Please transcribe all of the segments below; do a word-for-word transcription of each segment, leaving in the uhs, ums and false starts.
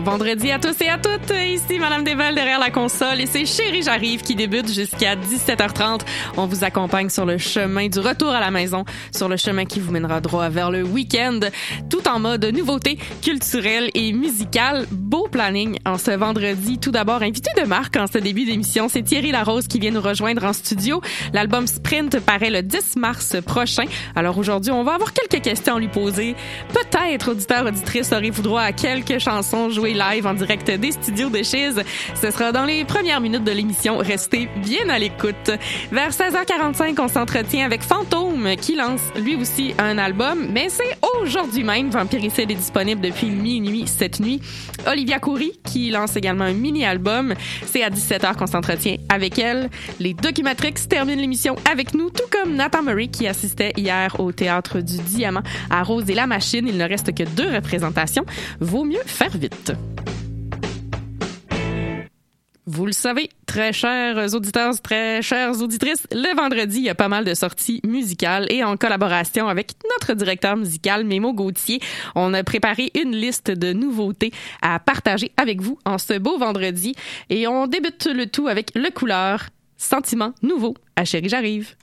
vendredi à tous et à toutes. Ici Madame Desval derrière la console et c'est Chérie j'arrive qui débute jusqu'à dix-sept heures trente. On vous accompagne sur le chemin du retour à la maison, sur le chemin qui vous mènera droit vers le week-end, tout en mode nouveauté culturelle et musicale. Beau planning en ce vendredi. Tout d'abord, invité de marque en ce début d'émission, c'est Thierry Larose qui vient nous rejoindre en studio. L'album Sprint paraît le dix mars prochain. Alors aujourd'hui, on va avoir quelques questions à lui poser. Peut-être, auditeurs, auditrices, aurez-vous droit à quelques chansons jouées live en direct des studios de Chiz. Ce sera dans les premières minutes de l'émission. Restez bien à l'écoute. Vers seize heures quarante-cinq, on s'entretient avec Fantôme qui lance lui aussi un album, mais c'est aujourd'hui même. Vampiricide est disponible depuis minuit cette nuit. Olivia Coury qui lance également un mini-album. C'est à dix-sept heures qu'on s'entretient avec elle. Les Documatrix terminent l'émission avec nous, tout comme Nathan Murray qui assistait hier au Théâtre du Diamant à Rose et la Machine. Il ne reste que deux représentations. Vaut mieux faire vite. Vous le savez, très chers auditeurs, très chères auditrices, le vendredi, il y a pas mal de sorties musicales et en collaboration avec notre directeur musical, Mémo Gauthier, on a préparé une liste de nouveautés à partager avec vous en ce beau vendredi et on débute le tout avec Le Couleur, Sentiment nouveau à Chérie j'arrive.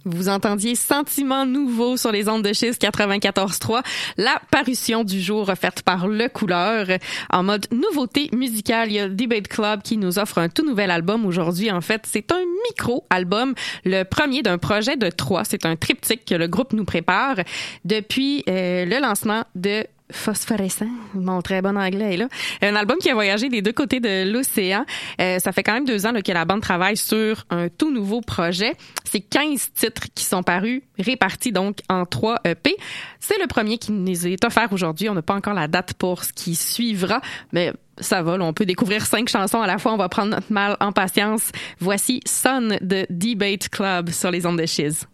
Vous entendiez Sentiments nouveaux sur les ondes de Chiz quatre-vingt-quatorze trois, la parution du jour offerte par Le Couleur. En mode nouveauté musicale, il y a Debate Club qui nous offre un tout nouvel album aujourd'hui. En fait, c'est un micro-album, le premier d'un projet de trois. C'est un triptyque que le groupe nous prépare depuis euh, le lancement de Phosphorescent, mon très bon anglais est là. Un album qui a voyagé des deux côtés de l'océan. Euh, ça fait quand même deux ans là, que la bande travaille sur un tout nouveau projet. C'est quinze titres qui sont parus, répartis donc en trois E P. C'est le premier qui nous est offert aujourd'hui. On n'a pas encore la date pour ce qui suivra, mais ça va, là, on peut découvrir cinq chansons à la fois. On va prendre notre mal en patience. Voici Sun de Debate Club sur les ondes de Chiz.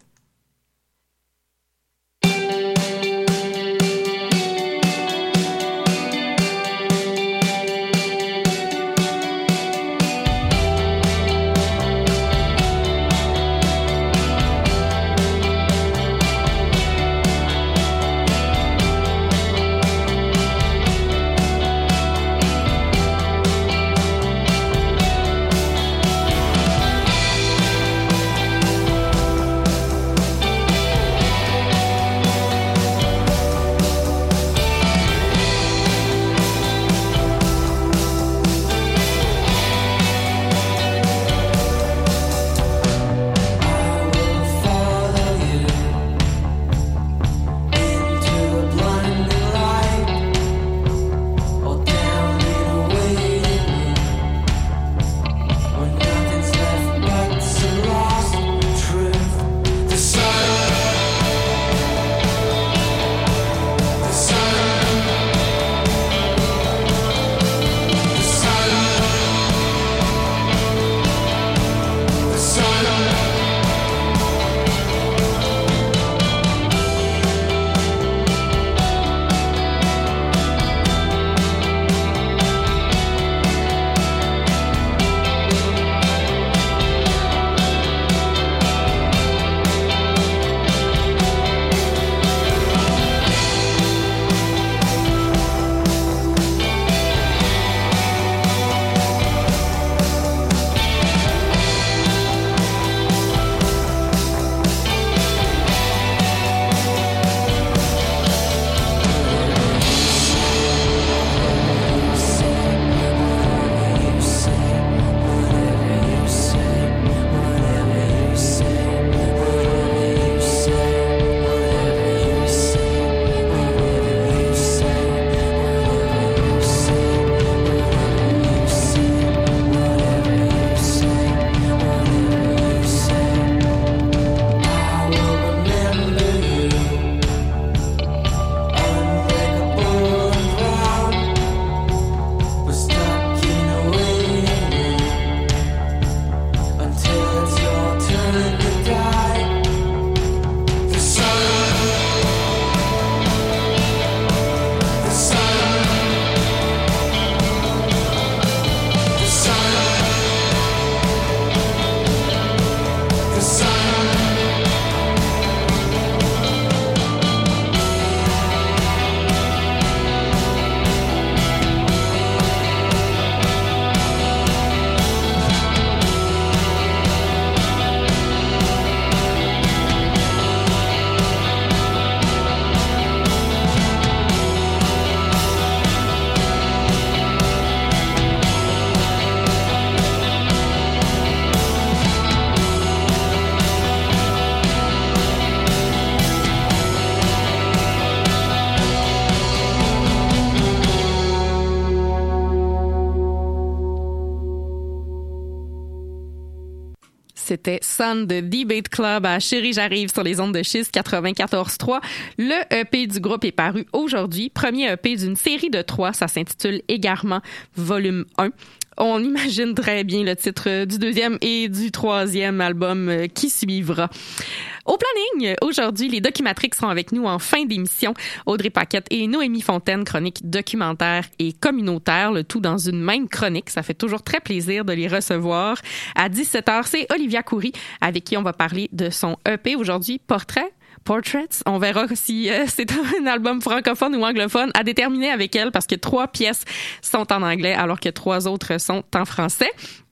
C'était Sun de Debate Club à Chérie j'arrive sur les ondes de Chiz quatre-vingt-quatorze trois. Le E P du groupe est paru aujourd'hui. Premier E P d'une série de trois. Ça s'intitule Égarement volume un. On imagine très bien le titre du deuxième et du troisième album qui suivra. Au planning, aujourd'hui, les Documatrix seront avec nous en fin d'émission. Audrey Paquette et Noémie Fontaine, chronique documentaire et communautaire, le tout dans une même chronique. Ça fait toujours très plaisir de les recevoir. À dix-sept heures, c'est Olivia Coury, avec qui on va parler de son E P aujourd'hui, Portrait. Portraits. On verra si euh, c'est un album francophone ou anglophone à déterminer avec elle parce que trois pièces sont en anglais alors que trois autres sont en français.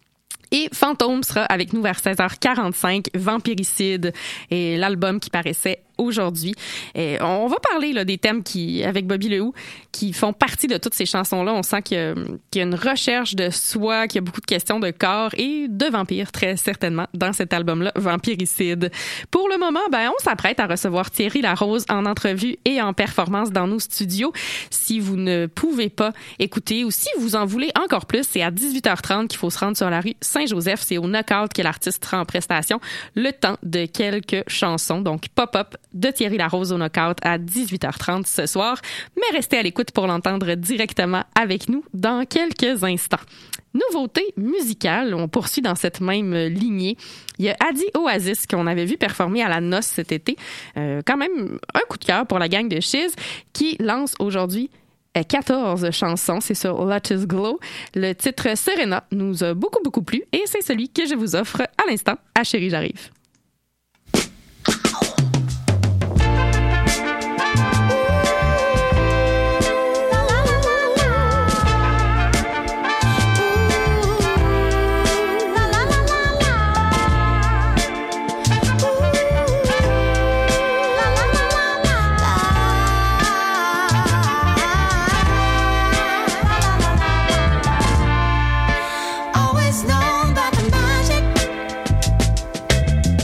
Et Fantôme sera avec nous vers seize heures quarante-cinq, Vampiricide, et l'album qui paraissait aujourd'hui. Et on va parler là, des thèmes qui, avec Bobby Lehoux qui font partie de toutes ces chansons-là. On sent qu'il y, a, qu'il y a une recherche de soi, qu'il y a beaucoup de questions de corps et de vampires, très certainement, dans cet album-là, Vampiricide. Pour le moment, ben, on s'apprête à recevoir Thierry Larose en entrevue et en performance dans nos studios. Si vous ne pouvez pas écouter ou si vous en voulez encore plus, c'est à dix-huit heures trente qu'il faut se rendre sur la rue Saint-Joseph. C'est au Knockout que l'artiste sera en prestation le temps de quelques chansons. Donc, Pop-Up de Thierry Larose au Knockout à dix-huit heures trente ce soir. Mais restez à l'écoute pour l'entendre directement avec nous dans quelques instants. Nouveauté musicale, on poursuit dans cette même lignée. Il y a Adi Oasis qu'on avait vu performer à la Noce cet été. Euh, quand même un coup de cœur pour la gang de Shiz qui lance aujourd'hui quatorze chansons, c'est sur Lotus Glow. Le titre Serena nous a beaucoup, beaucoup plu et c'est celui que je vous offre à l'instant à Chérie, j'arrive. Always known about the magic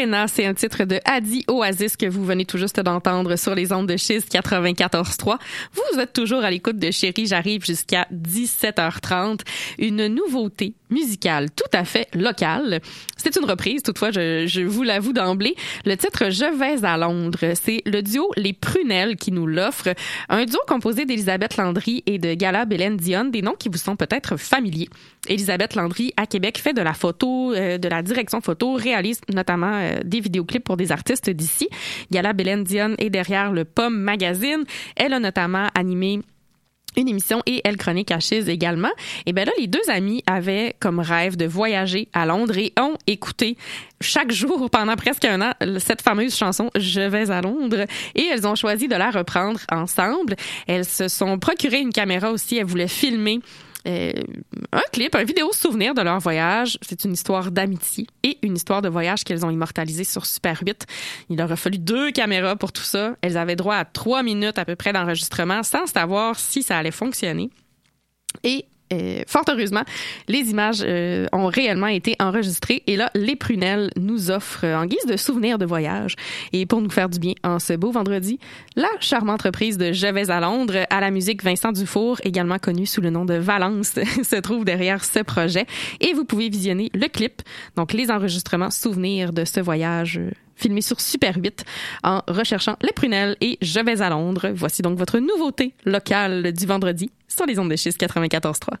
Arena, c'est un titre de Adi Oasis que vous venez tout juste d'entendre sur les ondes de Chiz quatre-vingt-quatorze trois. Vous êtes toujours à l'écoute de Chérie, j'arrive jusqu'à dix-sept heures trente. Une nouveauté musicale tout à fait locale. C'est une reprise, toutefois, je, je vous l'avoue d'emblée. Le titre « Je vais à Londres », c'est le duo Les Prunelles qui nous l'offre. Un duo composé d'Elisabeth Landry et de Gala Belen Dionne, des noms qui vous sont peut-être familiers. Elisabeth Landry, à Québec, fait de la photo, euh, de la direction photo, réalise notamment euh, des vidéoclips pour des artistes d'ici. Gala Belen Dionne est derrière le Pomme Magazine. Elle a notamment animé une émission et elle chronique à Chiz également. Et ben là, les deux amies avaient comme rêve de voyager à Londres et ont écouté chaque jour pendant presque un an cette fameuse chanson « Je vais à Londres » et elles ont choisi de la reprendre ensemble. Elles se sont procuré une caméra aussi, elles voulaient filmer Euh, un clip, un vidéo souvenir de leur voyage. C'est une histoire d'amitié et une histoire de voyage qu'elles ont immortalisée sur Super huit. Il leur a fallu deux caméras pour tout ça. Elles avaient droit à trois minutes à peu près d'enregistrement sans savoir si ça allait fonctionner. Et Euh, fort heureusement, les images euh, ont réellement été enregistrées et là, Les Prunelles nous offrent euh, en guise de souvenir de voyage et pour nous faire du bien en ce beau vendredi, la charmante reprise de Je vais à Londres à la musique Vincent Dufour, également connu sous le nom de Valence, se trouve derrière ce projet et vous pouvez visionner le clip, donc les enregistrements souvenirs de ce voyage euh, filmé sur Super huit en recherchant Les Prunelles et Je vais à Londres. Voici donc votre nouveauté locale du vendredi sur les ondes de Chiz quatre-vingt-quatorze trois.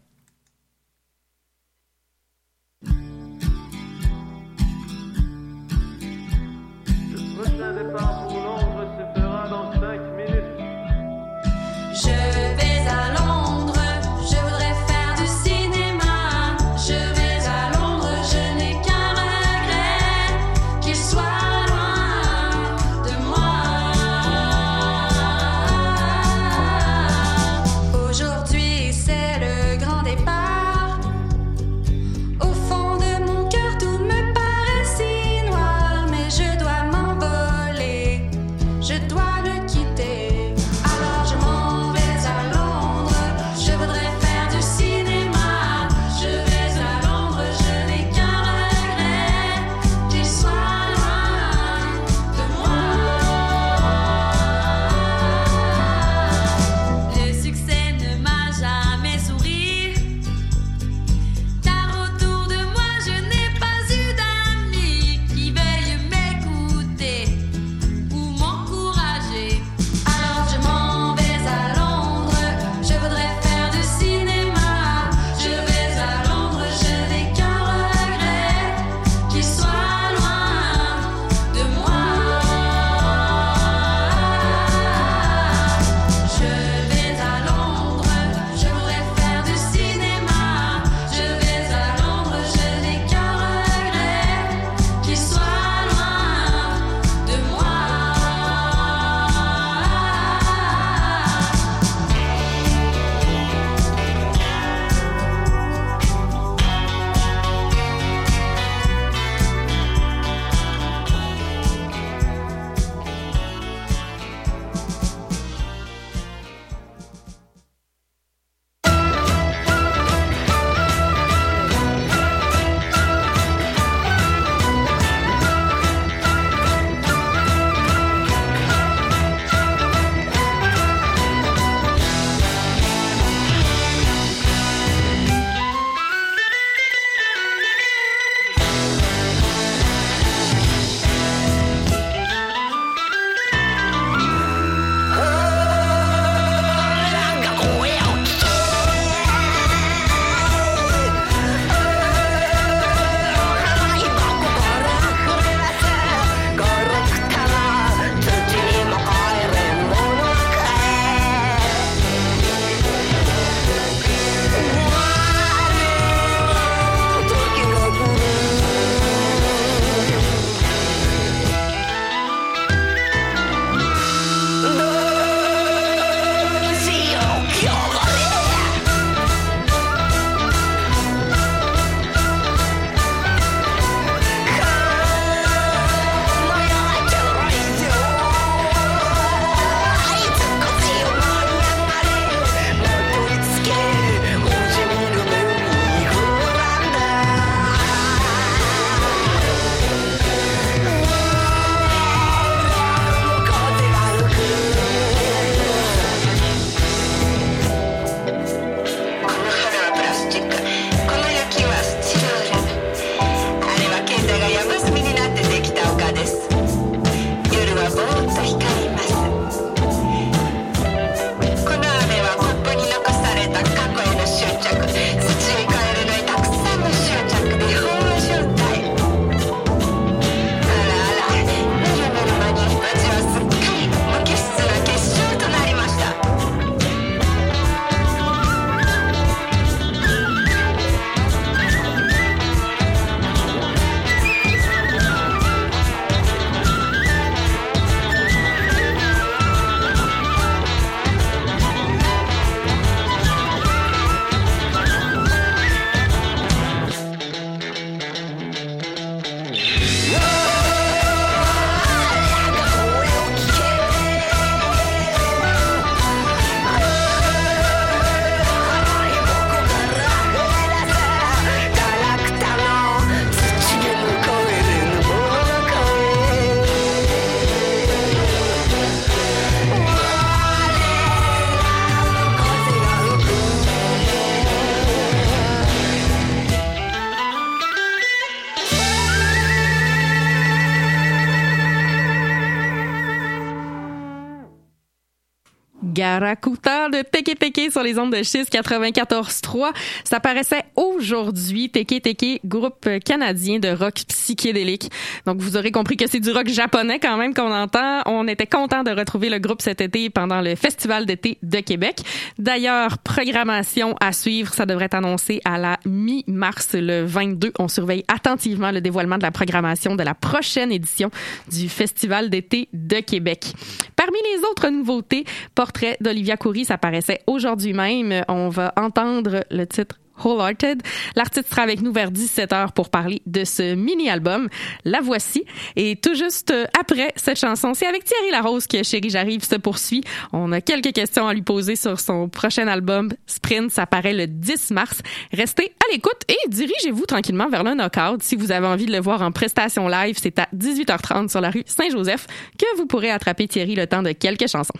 Le prochain départ pour Londres se fera dans cinq minutes. Je vais à Londres, je voudrais faire du cinéma. Je vais à Londres, je n'ai qu'un regret, qu'il soit loin de moi. Aujourd'hui c'est le grand Garakuta de Teke Teke sur les ondes de Chiz quatre-vingt-quatorze trois. Ça paraissait aujourd'hui. Teke Teke, groupe canadien de rock psychédélique. Donc, vous aurez compris que c'est du rock japonais quand même qu'on entend. On était content de retrouver le groupe cet été pendant le Festival d'été de Québec. D'ailleurs, programmation à suivre. Ça devrait être annoncé à la mi-mars, le vingt-deux. On surveille attentivement le dévoilement de la programmation de la prochaine édition du Festival d'été de Québec. Parmi les autres nouveautés, Portrait d'Olivia Coury, ça paraissait aujourd'hui même. On va entendre le titre Wholehearted. L'artiste sera avec nous vers dix-sept heures pour parler de ce mini-album. La voici. Et tout juste après cette chanson, c'est avec Thierry Larose que Chérie J'arrive se poursuit. On a quelques questions à lui poser sur son prochain album Sprint. Ça paraît le dix mars. Restez à l'écoute et dirigez-vous tranquillement vers le Knockout. Si vous avez envie de le voir en prestation live, c'est à dix-huit heures trente sur la rue Saint-Joseph que vous pourrez attraper Thierry le temps de quelques chansons.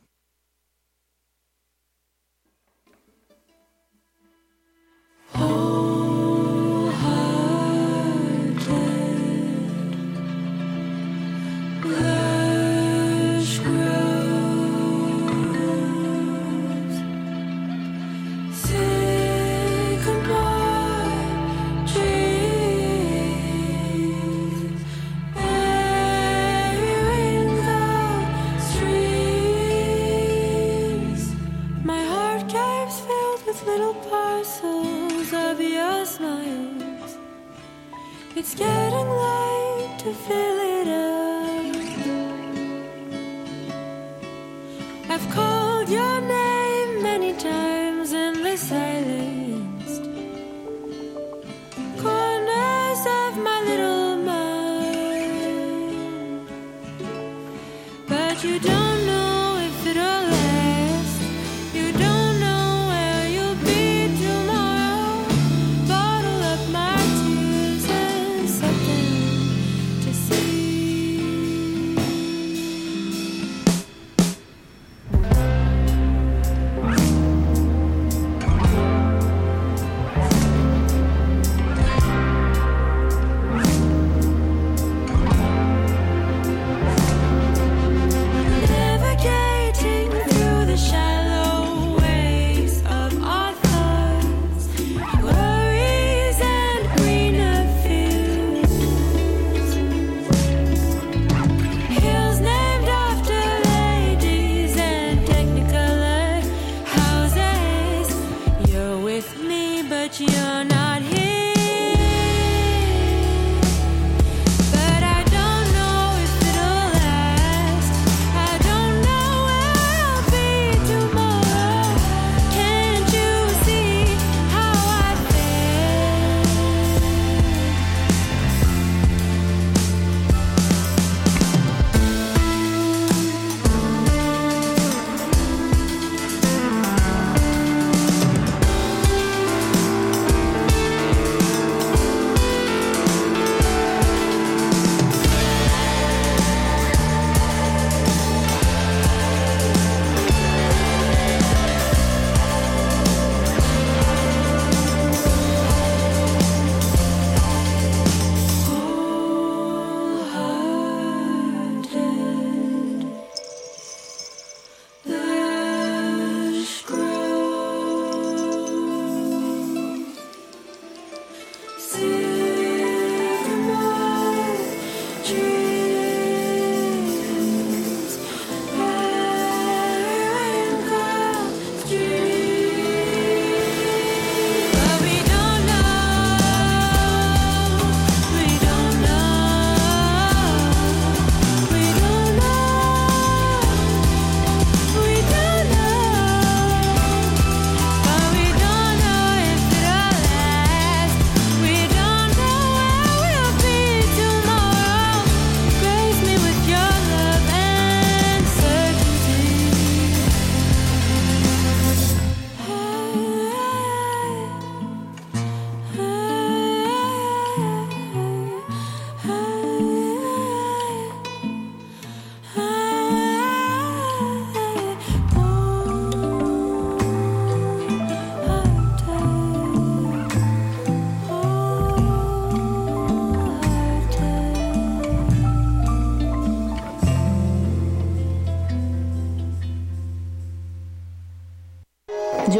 It's getting late to fill it up. I've called your name many times in the silenced corners of my little mind, but you don't know if it'll last. You don't know where you'll be tomorrow. Bottle up my tears and something to see. Navigating through the shallow waves of our thoughts, worries and greener fields, hills named after ladies and technicolor houses. You're with me, but you're not here. But I don't know if it'll last. I don't know where I'll be tomorrow. Can't you see how I feel?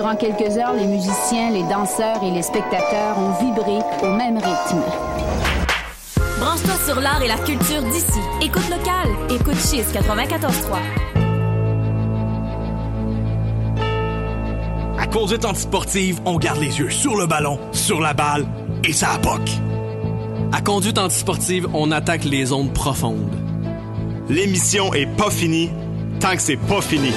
Durant quelques heures, les musiciens, les danseurs et les spectateurs ont vibré au même rythme. Branche-toi sur l'art et la culture d'ici. Écoute local. Écoute Chiz quatre-vingt-quatorze trois. À Conduite Antisportive, on garde les yeux sur le ballon, sur la balle et ça appoque. À Conduite Antisportive, on attaque les zones profondes. L'émission est pas finie tant que c'est pas fini.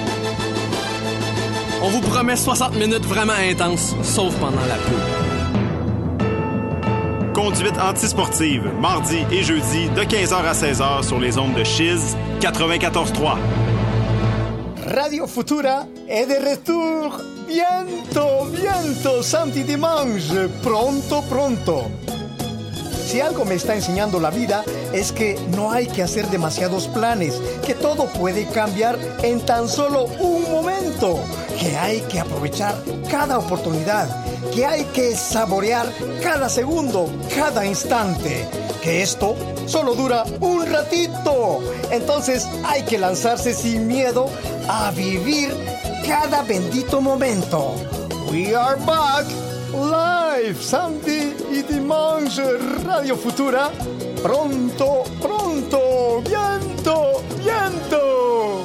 On vous promet soixante minutes vraiment intenses, sauf pendant la pub. Conduite Antisportive, mardi et jeudi de quinze heures à seize heures sur les ondes de Chiz quatre-vingt-quatorze trois. Radio Futura est de retour. Bientôt, bientôt, Santi Dimanche. Pronto, pronto. Si algo me está enseñando la vida es que no hay que hacer demasiados planes, que todo puede cambiar en tan solo un momento, que hay que aprovechar cada oportunidad, que hay que saborear cada segundo, cada instante, que esto solo dura un ratito. Entonces hay que lanzarse sin miedo a vivir cada bendito momento. We are back! Live, Santi y Dimanche, Radio Futura. Pronto, pronto, bientôt, bientôt.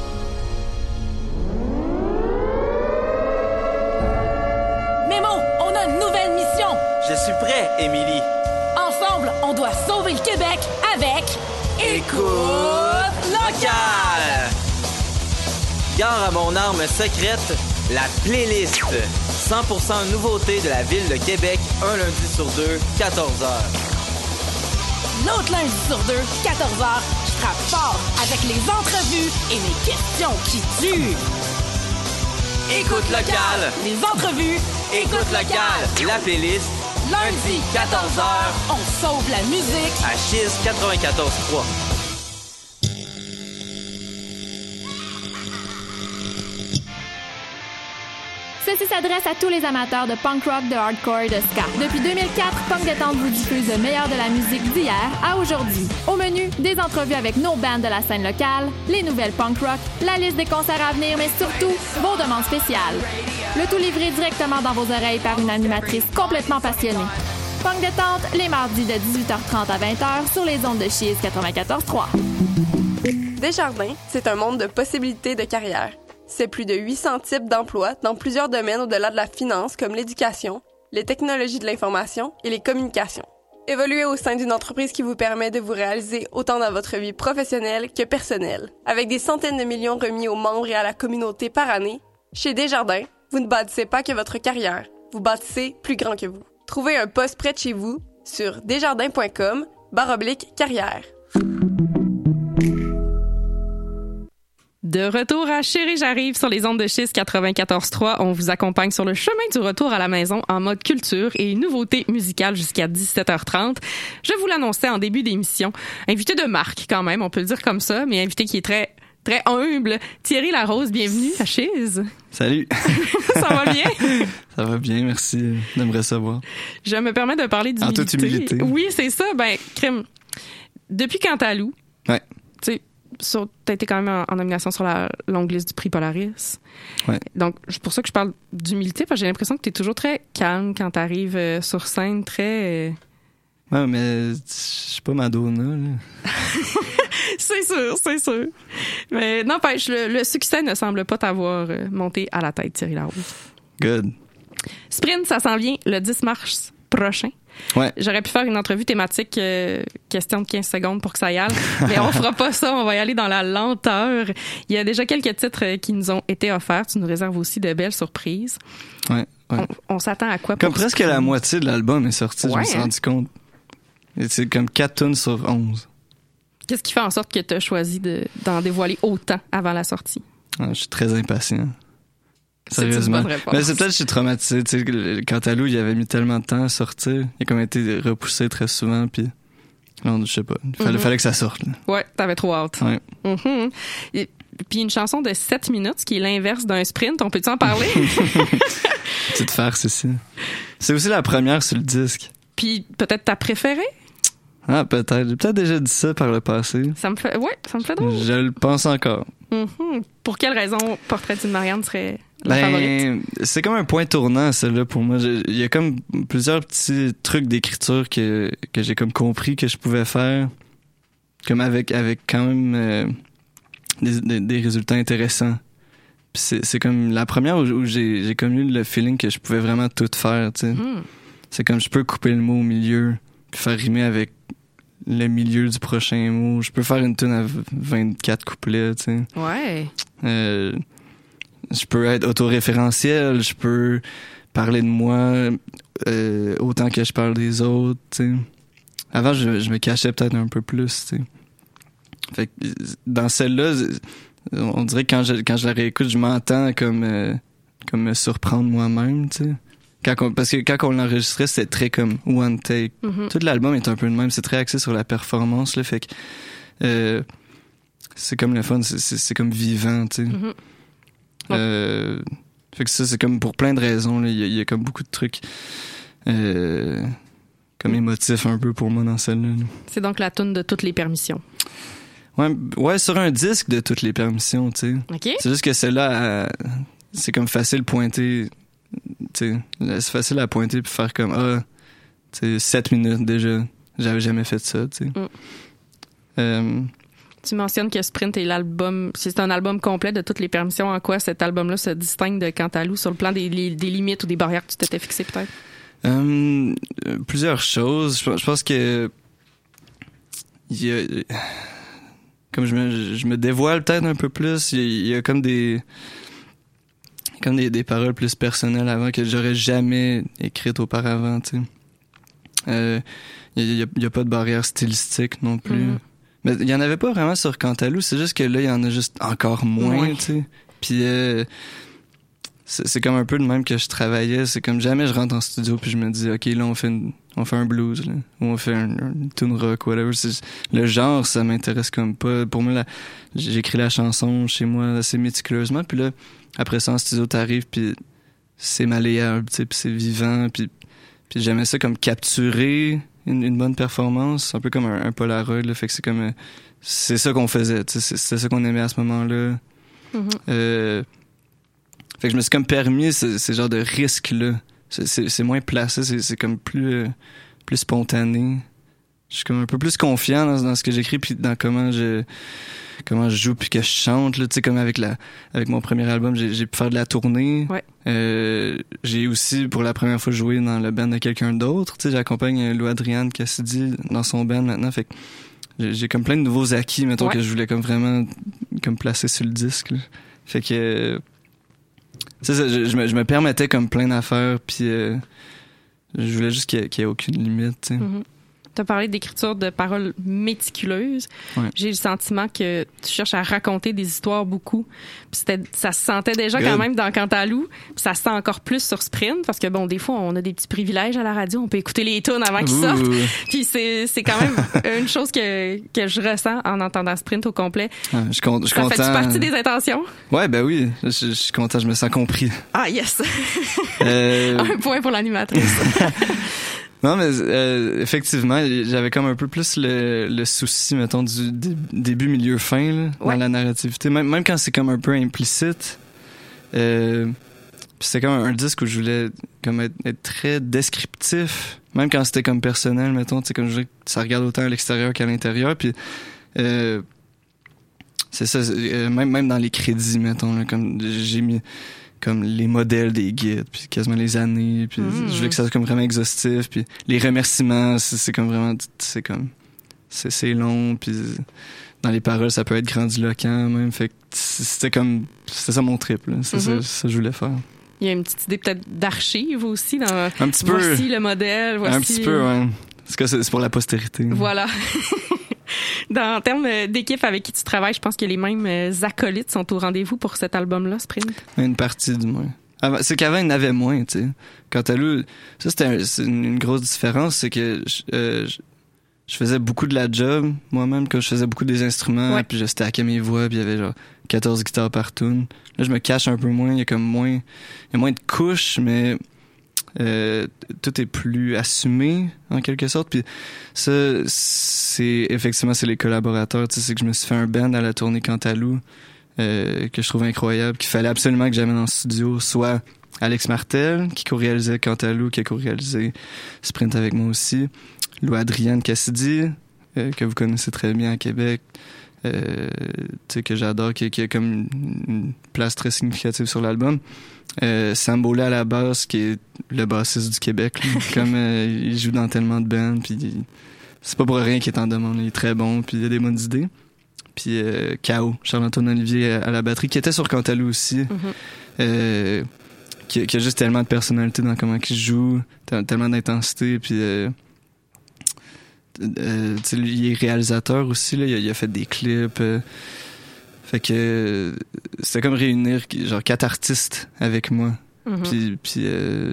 Nemo, on a une nouvelle mission. Je suis prêt, Émilie. Ensemble, on doit sauver le Québec avec Écoute locale. Gare à mon arme secrète, la playlist. cent pour cent nouveauté de la ville de Québec, un lundi sur deux, quatorze heures. l'autre lundi sur deux, quatorze heures. Je frappe fort avec les entrevues et les questions qui tuent. Écoute locale. Les entrevues. Écoute locale. La playlist. Lundi, quatorze heures. On sauve la musique. À Chiz quatre-vingt-quatorze trois. Ceci s'adresse à tous les amateurs de punk rock, de hardcore et de ska. Depuis deux mille quatre, Punk Détente vous diffuse le meilleur de la musique d'hier à aujourd'hui. Au menu, des entrevues avec nos bands de la scène locale, les nouvelles punk rock, la liste des concerts à venir, mais surtout, vos demandes spéciales. Le tout livré directement dans vos oreilles par une animatrice complètement passionnée. Punk Détente, les mardis de dix-huit heures trente à vingt heures sur les ondes de Chiz quatre-vingt-quatorze trois. Desjardins, c'est un monde de possibilités de carrière. C'est plus de huit cents types d'emplois dans plusieurs domaines au-delà de la finance comme l'éducation, les technologies de l'information et les communications. Évoluez au sein d'une entreprise qui vous permet de vous réaliser autant dans votre vie professionnelle que personnelle. Avec des centaines de millions remis aux membres et à la communauté par année, chez Desjardins, vous ne bâtissez pas que votre carrière, vous bâtissez plus grand que vous. Trouvez un poste près de chez vous sur desjardins.com barre oblique carrière. De retour à Chérie, j'arrive sur les ondes de Chiz quatre-vingt-quatorze trois. On vous accompagne sur le chemin du retour à la maison en mode culture et nouveautés musicales jusqu'à dix-sept heures trente. Je vous l'annonçais en début d'émission. Invité de marque quand même, on peut le dire comme ça, mais invité qui est très, très humble. Thierry Larose, bienvenue à Chiz. Salut. Ça va bien? Ça va bien, merci de me recevoir. Je me permets de parler d'humilité. En toute humilité. Oui, c'est ça. Ben, crime. Depuis Cantalou. Ouais. Tu sais, Sur, t'as été quand même en, en nomination sur la longue liste du prix Polaris. Ouais. Donc, c'est pour ça que je parle d'humilité, parce que j'ai l'impression que t'es toujours très calme quand t'arrives euh, sur scène, très... Euh... Ouais, mais je suis pas Madonna, là. C'est sûr, c'est sûr. Mais n'empêche, le, le succès ne semble pas t'avoir euh, monté à la tête, Thierry Larose. Good. Sprint, ça s'en vient le dix mars prochain. Ouais. J'aurais pu faire une entrevue thématique euh, question de quinze secondes pour que ça y aille, mais on fera pas ça, on va y aller dans la lenteur. Il y a déjà quelques titres euh, qui nous ont été offerts, tu nous réserves aussi de belles surprises. Ouais, ouais. On, on s'attend à quoi? Comme pour presque ce... la moitié de l'album est sortie, ouais, je me suis hein? rendu compte. Et c'est comme quatre tunes sur onze. Qu'est-ce qui fait en sorte que tu as choisi de, d'en dévoiler autant avant la sortie? Ah, je suis très impatient. Sérieusement. C'est une bonne réponse. Mais c'est peut-être que je suis traumatisé. Tu sais, Cantalou, il avait mis tellement de temps à sortir. Il a comme été repoussé très souvent, puis non, je sais pas. Il fallait, mm-hmm. fallait que ça sorte. Là. Ouais, t'avais trop hâte. Ouais. Mm-hmm. Et, puis une chanson de sept minutes, ce qui est l'inverse d'un sprint. On peut-tu en parler? Petite farce ici. C'est aussi la première sur le disque. Puis peut-être ta préférée? Ah, peut-être. J'ai peut-être déjà dit ça par le passé. Ça me fait, ouais, ça me fait drôle. Je le pense encore. Mm-hmm. Pour quelle raison Portrait d'une Marianne serait la ben, favorite? C'est comme un point tournant, celle-là, pour moi. Il y a comme plusieurs petits trucs d'écriture que, que j'ai comme compris que je pouvais faire, comme avec, avec quand même euh, des, des, des résultats intéressants. Puis c'est, c'est comme la première où, où j'ai, j'ai comme eu le feeling que je pouvais vraiment tout faire, tu sais. Mm. C'est comme je peux couper le mot au milieu, puis faire rimer avec le milieu du prochain mot. Je peux faire une tune à vingt-quatre couplets, tu sais. Ouais. Euh, je peux être autoréférentiel, je peux parler de moi euh, autant que je parle des autres, tu sais. Avant, je, je me cachais peut-être un peu plus, tu sais. Fait que dans celle-là, on dirait que quand je, quand je la réécoute, je m'entends comme, euh, comme me surprendre moi-même, tu sais. Quand on, parce que quand on l'enregistrait, c'était très comme one take. Mm-hmm. Tout l'album est un peu le même. C'est très axé sur la performance, là. Fait que euh, c'est comme le fun, c'est, c'est, c'est comme vivant, tu sais. Mm-hmm. Euh, fait que ça, c'est comme pour plein de raisons, là. Il y a, il y a comme beaucoup de trucs euh, comme émotifs un peu pour moi dans celle-là, là. C'est donc la tune de toutes les permissions. Ouais, ouais, sur un disque de toutes les permissions, tu sais. OK. C'est juste que celle-là, elle, c'est comme facile pointer. Tu sais, c'est facile à pointer puis faire comme ah, tu sais, sept minutes déjà. J'avais jamais fait ça, tu sais. Mm. Euh, Tu mentionnes que Sprint est l'album, c'est un album complet de toutes les permissions. En quoi cet album-là se distingue de Cantalou sur le plan des, des limites ou des barrières que tu t'étais fixé peut-être? euh, plusieurs choses. Je, je pense que il y a, comme je me, je me dévoile peut-être un peu plus. Il y a, il y a comme des comme des, des paroles plus personnelles avant que j'aurais jamais écrites auparavant, tu sais. Euh, il y a, il y a pas de barrière stylistique non plus. Mm-hmm. Mais il y en avait pas vraiment sur Cantalou, c'est juste que là, il y en a juste encore moins, ouais. Tu sais. Puis euh, c'est, c'est comme un peu de même que je travaillais. C'est comme jamais je rentre en studio puis je me dis, OK, là, on fait, une, on fait un blues, là, ou on fait un, un tune rock, whatever. C'est, le genre, ça m'intéresse comme pas. Pour moi, là, j'écris la chanson chez moi assez méticuleusement, puis là, après ça, en studio, t'arrives, puis c'est malléable, tu sais, puis c'est vivant, puis, puis j'aimais ça comme capturer une, une bonne performance, un peu comme un, un Polaroid, là, fait que c'est comme... C'est ça qu'on faisait, tu sais, c'est, c'est ça qu'on aimait à ce moment-là. Mm-hmm. Euh, fait que je me suis comme permis ce, ce genre de risques-là. C'est, c'est, c'est moins placé, c'est, c'est comme plus, euh, plus spontané. Je suis comme un peu plus confiant dans, dans ce que j'écris, puis dans comment je... comment je joue puis que je chante, là, tu sais, comme avec la avec mon premier album, j'ai, j'ai pu faire de la tournée. Ouais. Euh, j'ai aussi pour la première fois joué dans le band de quelqu'un d'autre, tu sais, j'accompagne Lou Adriane Cassidy dans son band maintenant, fait que j'ai, j'ai comme plein de nouveaux acquis, mettons, ouais. Que je voulais comme vraiment comme placer sur le disque, là. Fait que tu sais, je, je, me, je me permettais comme plein d'affaires, puis euh, je voulais juste qu'il y ait, qu'il y ait aucune limite, tu sais. Mm-hmm. Tu as parlé d'écriture de paroles méticuleuses. Ouais. J'ai le sentiment que tu cherches à raconter des histoires beaucoup. Puis c'était, ça se sentait déjà Good. Quand même dans Cantalou. Puis ça se sent encore plus sur Sprint parce que, bon, des fois, on a des petits privilèges à la radio. On peut écouter les tunes avant qu'ils Ouh. Sortent. Puis c'est, c'est quand même une chose que, que je ressens en entendant Sprint au complet. Ah, je, con, je ça content. fait-tu partie des intentions? Ouais, ben oui. Je, je suis content. Je me sens compris. Ah, yes! Euh... Un point pour l'animatrice. Non, mais euh, effectivement, j'avais comme un peu plus le, le souci, mettons, du dé- début, milieu, fin, là, ouais. Dans la narrativité. Même, même quand c'est comme un peu implicite. Euh, puis c'était comme un, un disque où je voulais comme être, être très descriptif. Même quand c'était comme personnel, mettons, tu sais, comme je voulais que ça regarde autant à l'extérieur qu'à l'intérieur. Puis euh, c'est ça, euh, même, même dans les crédits, mettons, là, comme j'ai mis... comme les modèles des guides, puis quasiment les années, puis mmh. je voulais que ça soit comme vraiment exhaustif, puis les remerciements, c'est, c'est comme vraiment, c'est comme, c'est, c'est long, puis dans les paroles, ça peut être grandiloquent même, fait que c'était comme, c'était ça mon trip, là, c'est mmh. ça, ça que je voulais faire. Il y a une petite idée peut-être d'archive aussi, dans un petit peu, voici le modèle, voici... Un petit peu, ouais. Parce que c'est, c'est pour la postérité. Voilà. Dans, en termes d'équipe avec qui tu travailles, je pense que les mêmes acolytes sont au rendez-vous pour cet album-là, Sprint. Une partie, du moins. Avant, c'est qu'avant, il y en avait moins, tu sais. Cantalou, ça, c'était un, c'est une grosse différence, c'est que je, euh, je, je faisais beaucoup de la job, moi-même, quand je faisais beaucoup des instruments, ouais. Puis je stackais mes voix, puis il y avait genre quatorze guitares par tune. Là, je me cache un peu moins, il y a comme moins, il y a moins de couches, mais... Euh, tout est plus assumé en quelque sorte, puis ça c'est effectivement c'est les collaborateurs, tu sais, c'est que je me suis fait un band à la tournée Cantalou, euh, que je trouve incroyable, qu'il fallait absolument que j'amène en studio, soit Alex Martel, qui co-réalisait Cantalou, qui a co-réalisé Sprint avec moi aussi, Lou-Adrienne Cassidy, euh, que vous connaissez très bien à Québec, euh, tu sais, que j'adore, qui, qui a comme une, une place très significative sur l'album. Euh, Sam Beaulais à la basse, qui est le bassiste du Québec, là. Comme euh, il joue dans tellement de bands, puis il, c'est pas pour rien qu'il est en demande, il est très bon, puis il a des bonnes idées. Puis euh, K O, Charles-Antoine Olivier à, à la batterie, qui était sur Cantalou aussi, mm-hmm. euh, qui, qui a juste tellement de personnalité dans comment il joue, tellement d'intensité, puis euh, euh, tu sais, il est réalisateur aussi, là, il, a, il a fait des clips. Euh, Fait que euh, c'était comme réunir genre quatre artistes avec moi. Mm-hmm. Puis, puis euh,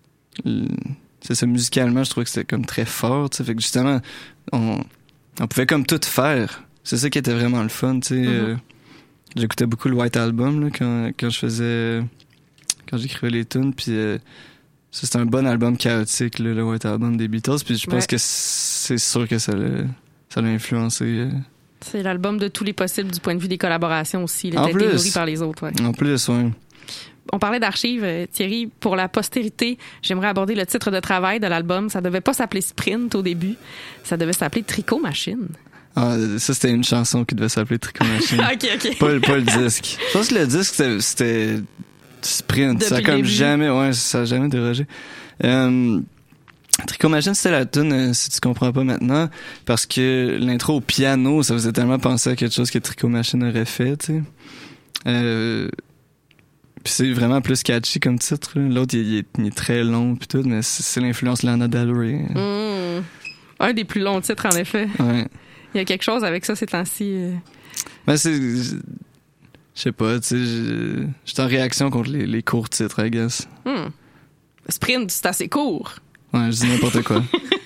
c'est ça, musicalement, je trouvais que c'était comme très fort. T'sais. Fait que justement, on, on pouvait comme tout faire. C'est ça qui était vraiment le fun. Tu sais. Mm-hmm. Euh, j'écoutais beaucoup le White Album là, quand, quand je faisais... Quand j'écrivais les tunes. Puis euh, ça, c'était un bon album chaotique, là, le White Album des Beatles. Puis je pense ouais. que c'est sûr que ça l'a, ça l'a influencé... Euh, C'est l'album de tous les possibles du point de vue des collaborations aussi. Il était été nourri par les autres. Ouais. En plus, oui. On parlait d'archives, Thierry. Pour la postérité, j'aimerais aborder le titre de travail de l'album. Ça devait pas s'appeler Sprint au début. Ça devait s'appeler Tricot Machine. Ah, ça, c'était une chanson qui devait s'appeler Tricot Machine. OK, OK. Pas, pas le disque. Je pense que le disque, c'était, c'était Sprint. Depuis ça a comme début. jamais, ouais, ça a jamais dérogé. Euh, Tricot Machine, c'était la tune euh, si tu comprends pas maintenant, parce que l'intro au piano, ça faisait tellement penser à quelque chose que Tricot Machine aurait fait, tu sais. Euh, puis c'est vraiment plus catchy comme titre. Là. L'autre, il, il, est, il est très long puis tout, mais c'est, c'est l'influence Lana Del Rey. Mmh. Un des plus longs titres, en effet. Ouais. Il y a quelque chose avec ça ces temps-ci. Euh... Ben c'est, je sais pas, tu sais, je suis en réaction contre les, les courts titres, I guess. Mmh. Sprint, c'est assez court. Ouais, je dis n'importe quoi.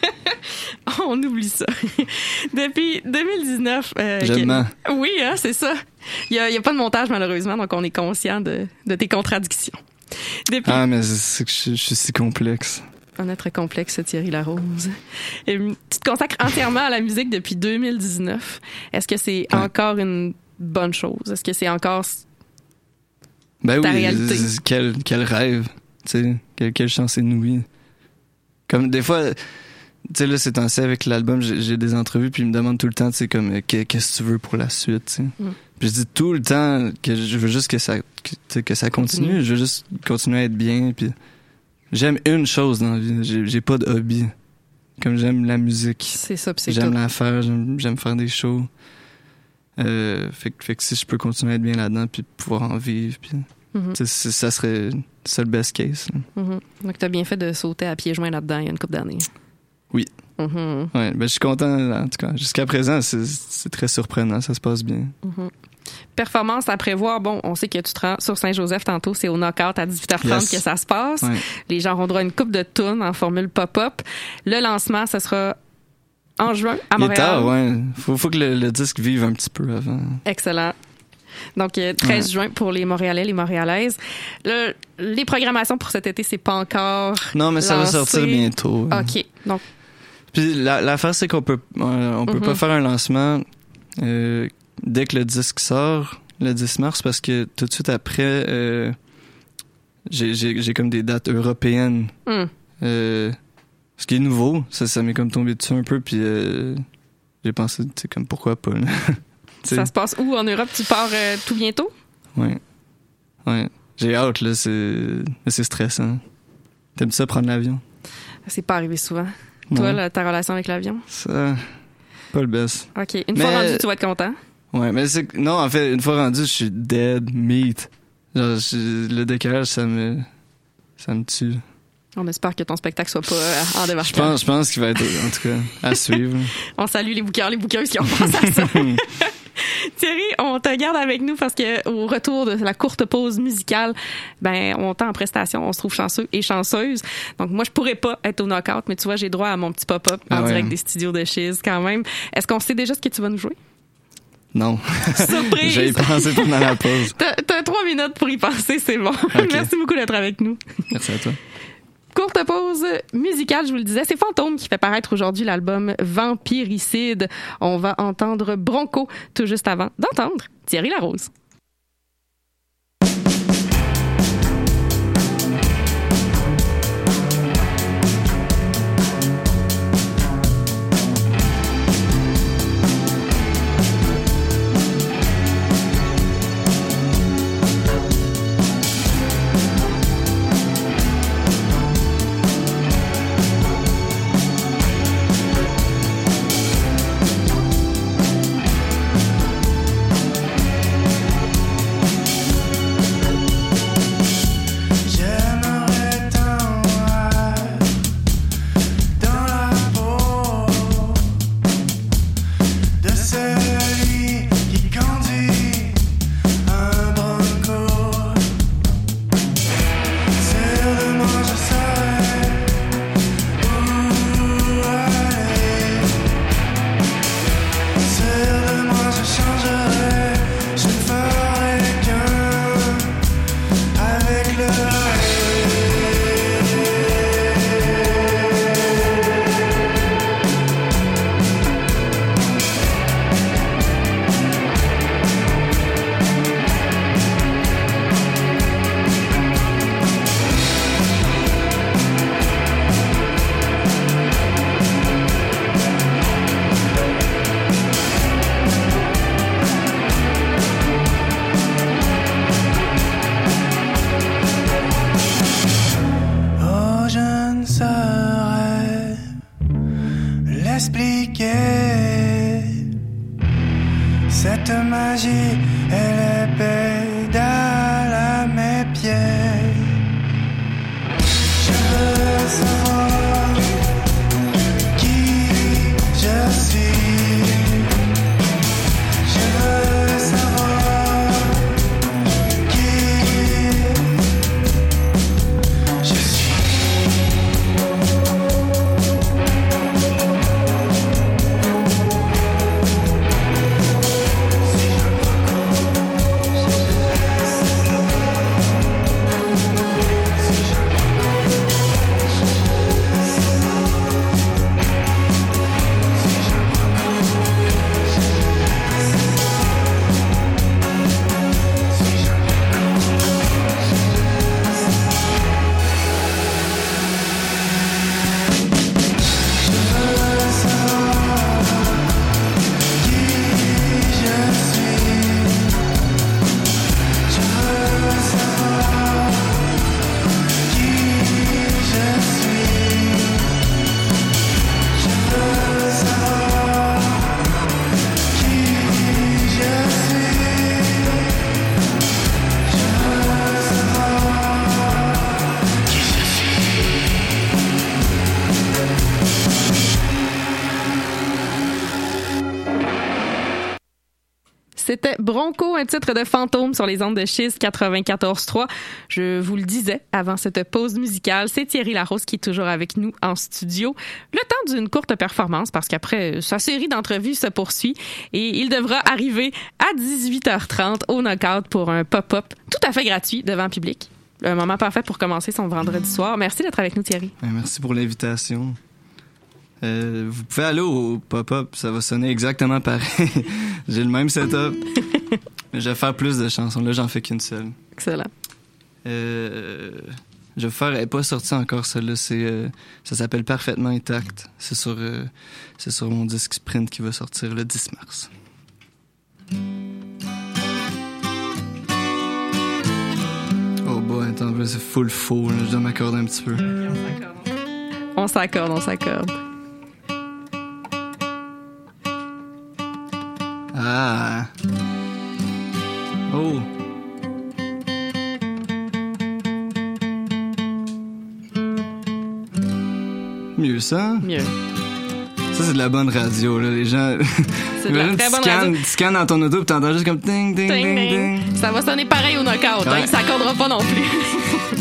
On oublie ça. Depuis deux mille dix-neuf... Euh, je que... mens. Oui, hein, c'est ça. Il n'y a, a pas de montage, malheureusement, donc on est conscient de, de tes contradictions. Depuis... Ah, mais c'est que je, je suis si complexe. Un être complexe, Thierry Larose. Et tu te consacres entièrement à la musique depuis deux mille dix-neuf. Est-ce que c'est ouais. encore une bonne chose? Est-ce que c'est encore ben ta oui, réalité? Quel, quel rêve, tu sais, quelle, quelle chance inouïe. Comme des fois, tu sais, là, c'est temps-ci avec l'album, j'ai, j'ai des entrevues, puis ils me demandent tout le temps, tu sais, comme, qu'est-ce que tu veux pour la suite, tu sais. Mm. Puis je dis tout le temps que je veux juste que ça, que, que ça continue, mm. je veux juste continuer à être bien, puis j'aime une chose dans la vie, j'ai, j'ai pas de hobby. Comme j'aime la musique. C'est ça, puis c'est J'aime tout. la faire, j'aime, j'aime faire des shows. Euh, fait, fait que si je peux continuer à être bien là-dedans, puis pouvoir en vivre, puis mm-hmm. ça serait ça le best case. Mm-hmm. Donc t'as bien fait de sauter à pieds joints là-dedans il y a une couple d'années. Oui. Mm-hmm. Ouais, ben je suis content, en tout cas. Jusqu'à présent, c'est, c'est très surprenant, ça se passe bien. Mm-hmm. Performance à prévoir. Bon, on sait que tu te rends sur Saint-Joseph tantôt, c'est au Knockout à dix-huit heures trente yes. que ça se passe. Ouais. Les gens auront droit à une coupe de tunes en formule pop-up. Le lancement, ça sera en juin à Montréal. Il est tard, ouais. Faut, faut que le, le disque vive un petit peu avant. Excellent. Donc, treize ouais. juin pour les Montréalais, les Montréalaises. Le, les programmations pour cet été, c'est pas encore non, mais ça lancé. Va sortir bientôt. OK. Donc... Puis la, l'affaire, c'est qu'on peut, euh, on peut mm-hmm. pas faire un lancement euh, dès que le disque sort, le dix mars, parce que tout de suite après, euh, j'ai, j'ai, j'ai comme des dates européennes. Mm. Euh, ce qui est nouveau, ça, ça m'est comme tombé dessus un peu, puis euh, j'ai pensé, tu sais, comme pourquoi pas, là. Ça se passe où en Europe? Tu pars euh, tout bientôt? Oui. Ouais. J'ai hâte, là. C'est, c'est stressant. T'aimes ça prendre l'avion? C'est pas arrivé souvent. Non. Toi, là, ta relation avec l'avion? Ça, pas le best. OK. Une mais... fois rendu, tu vas être content? Ouais, mais c'est... Non, en fait, une fois rendu, je suis dead meat. Genre, je... le décalage, ça me... Ça me tue. On espère que ton spectacle soit pas euh, en débarquant. Je pense, je pense qu'il va être, en tout cas, à suivre. On salue les bouqueurs, les bouqueuses qui ont pensé à ça. Thierry, on te garde avec nous parce que au retour de la courte pause musicale, ben on tend en prestation, on se trouve chanceux et chanceuse. Donc moi je pourrais pas être au Knockout, mais tu vois j'ai droit à mon petit pop-up en ah ouais. direct des studios de Chiz quand même. Est-ce qu'on sait déjà ce que tu vas nous jouer? Non. Surprise! J'ai y pensé pendant la pause. T'as, t'as trois minutes pour y penser, c'est bon. Okay. Merci beaucoup d'être avec nous. Merci à toi. Courte pause musicale, je vous le disais, c'est Fantôme qui fait paraître aujourd'hui l'album Vampiricide. On va entendre Bronco tout juste avant d'entendre Thierry Larose. m'expliquer. Cette magie, elle est pédale à mes pieds. Je veux savoir qui je suis. Je veux savoir qui je suis. C'était Bronco, un titre de Fantôme sur les ondes de Chiz quatre-vingt-quatorze trois. Je vous le disais avant cette pause musicale, c'est Thierry Larose qui est toujours avec nous en studio. Le temps d'une courte performance parce qu'après, sa série d'entrevues se poursuit et il devra arriver à dix-huit heures trente au Knockout pour un pop-up tout à fait gratuit devant le public. Un moment parfait pour commencer son vendredi soir. Merci d'être avec nous, Thierry. Merci pour l'invitation. Euh, vous pouvez aller au pop-up, ça va sonner exactement pareil. J'ai le même setup. Mais je vais faire plus de chansons. Là, j'en fais qu'une seule. Excellent. Euh, je vais faire, elle n'est pas sortie encore, celle-là. C'est, euh, ça s'appelle Parfaitement Intact. C'est sur, euh, c'est sur mon disque Sprint qui va sortir le dix mars. Oh boy, attends, là, c'est full faux. Là. Je dois m'accorder un petit peu. On s'accorde, on s'accorde. Ah. Oh. Mieux ça? Mieux. Ça, c'est de la bonne radio, là. Les gens. C'est de la très bonne radio. Tu scannes dans ton auto pis t'entends juste comme ding, ding, ding, ding, ding. Ça va sonner pareil au Knockout. Ouais. Hein, il s'accordera pas non plus.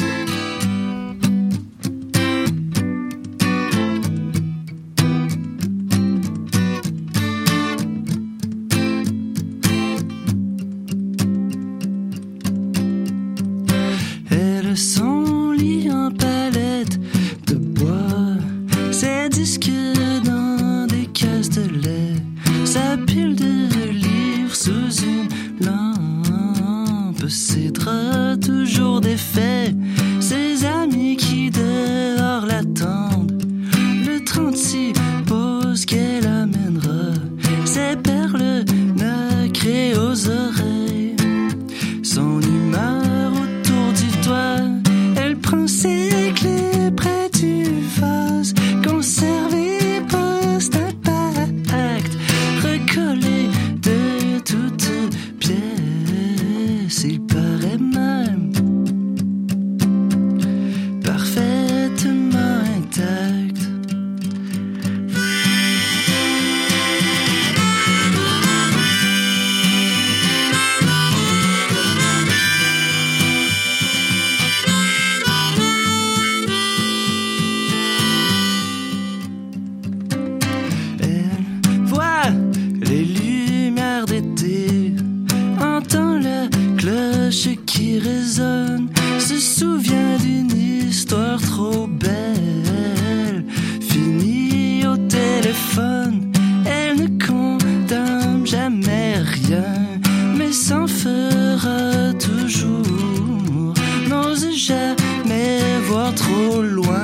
Son lit en palette de bois, ses disques dans des caisses de lait, sa pile de livres sous une lampe, ses draps toujours défaits, ses amis qui dehors l'attendent, le trente-six pause qu'elle amènera, ses perles nacrées aux oreilles, son humeur autour du toit. Elle prend ses clés près du vase, conservées post-impact, recollées de toutes pièces. Il paraît même parfaitement intact. Qui résonne, se souvient d'une histoire trop belle, finie au téléphone. Elle ne condamne jamais rien, mais s'en fera toujours. N'ose jamais voir trop loin,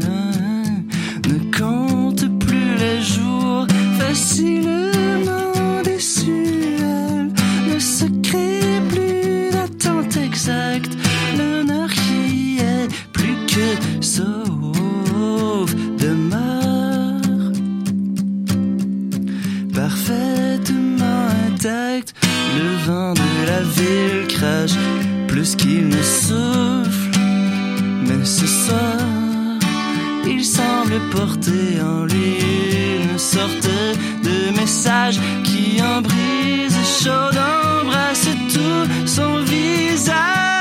ne compte plus les jours, facilement déçue. Elle ne se crée plus d'attente exacte, l'honneur qui est plus que sauf demeure. ville crache plus qu'il ne souffle. Mais ce soir, il semble porter en lui une sorte de message qui en brise chaud, embrasse tout son visage.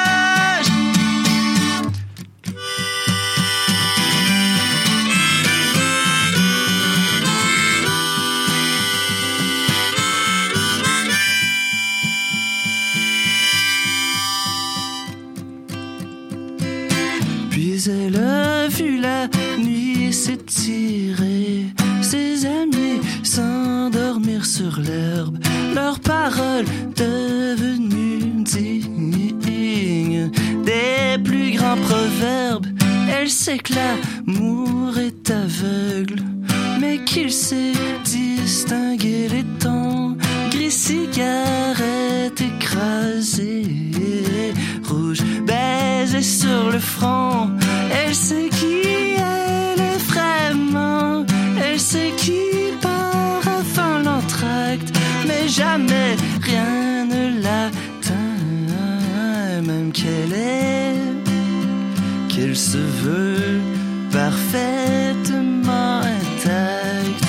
Puis elle a vu la nuit s'étirer, ses amis s'endormir sur l'herbe, leurs paroles devenues dignes des plus grands proverbes. Elle sait que l'amour est aveugle, mais qu'il sait distinguer les tons. Gris cigarette écrasée, rouge baiser sur le front. Elle sait qui elle est vraiment, elle sait qui part avant l'entracte, mais jamais rien ne l'atteint, même qu'elle est, qu'elle se veut parfaitement intacte.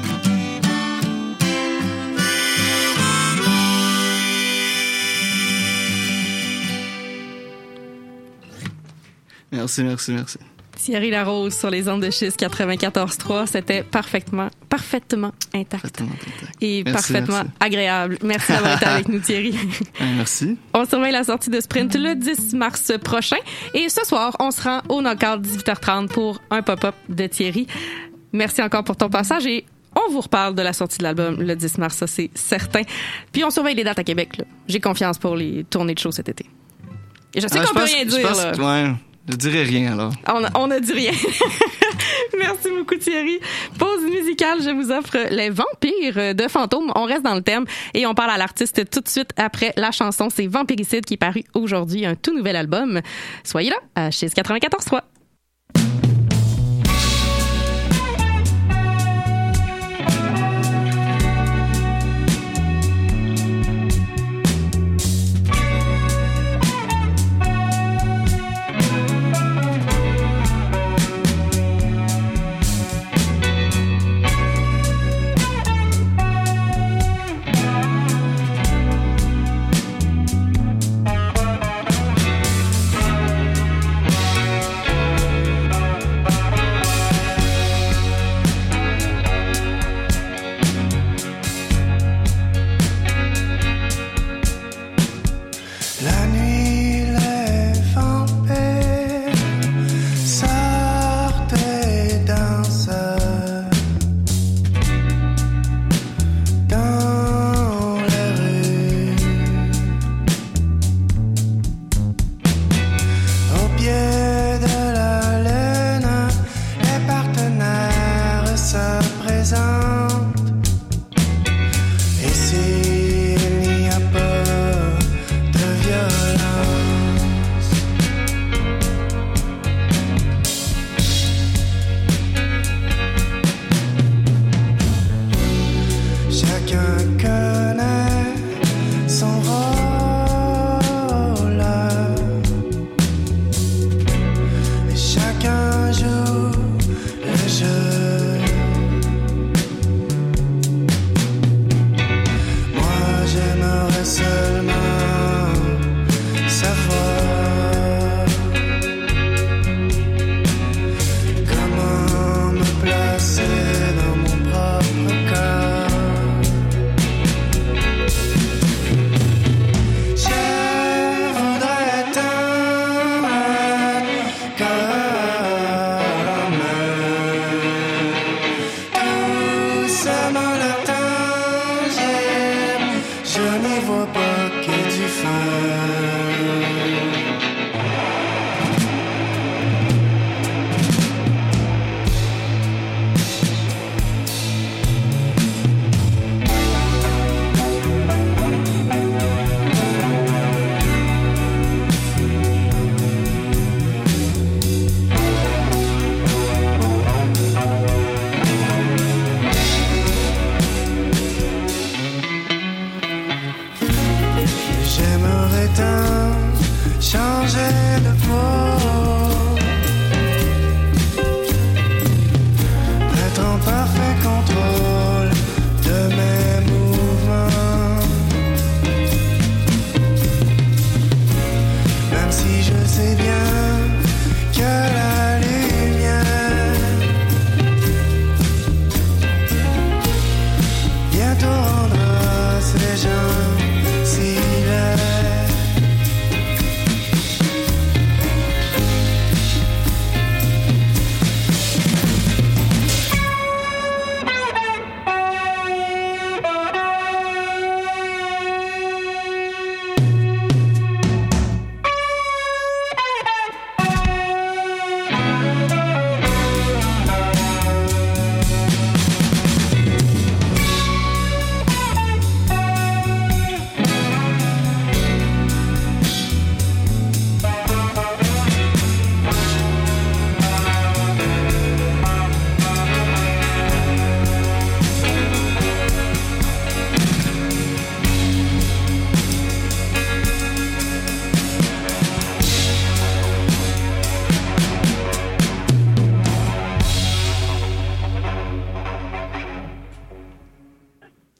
Merci, merci, merci. Thierry Larose sur les ondes de Chiz quatre-vingt-quatorze trois, c'était parfaitement, parfaitement intact. Parfaitement intact. Et merci, parfaitement merci. Agréable. Merci d'avoir été avec nous, Thierry. Merci. On surveille la sortie de Sprint le dix mars prochain. Et ce soir, on se rend au Knockout dix-huit heures trente pour un pop-up de Thierry. Merci encore pour ton passage et on vous reparle de la sortie de l'album le dix mars, ça c'est certain. Puis on surveille les dates à Québec, là. J'ai confiance pour les tournées de show cet été. Et je sais ah, qu'on je peut pense, rien dire, pense, là. Ouais. Je dirais rien, alors. On a, on a dit rien. Merci beaucoup, Thierry. Pause musicale, je vous offre Les Vampires de Fantôme. On reste dans le thème et on parle à l'artiste tout de suite après la chanson. C'est Vampiricide qui est paru aujourd'hui, un tout nouvel album. Soyez là, à Chiz quatre-vingt-quatorze trois.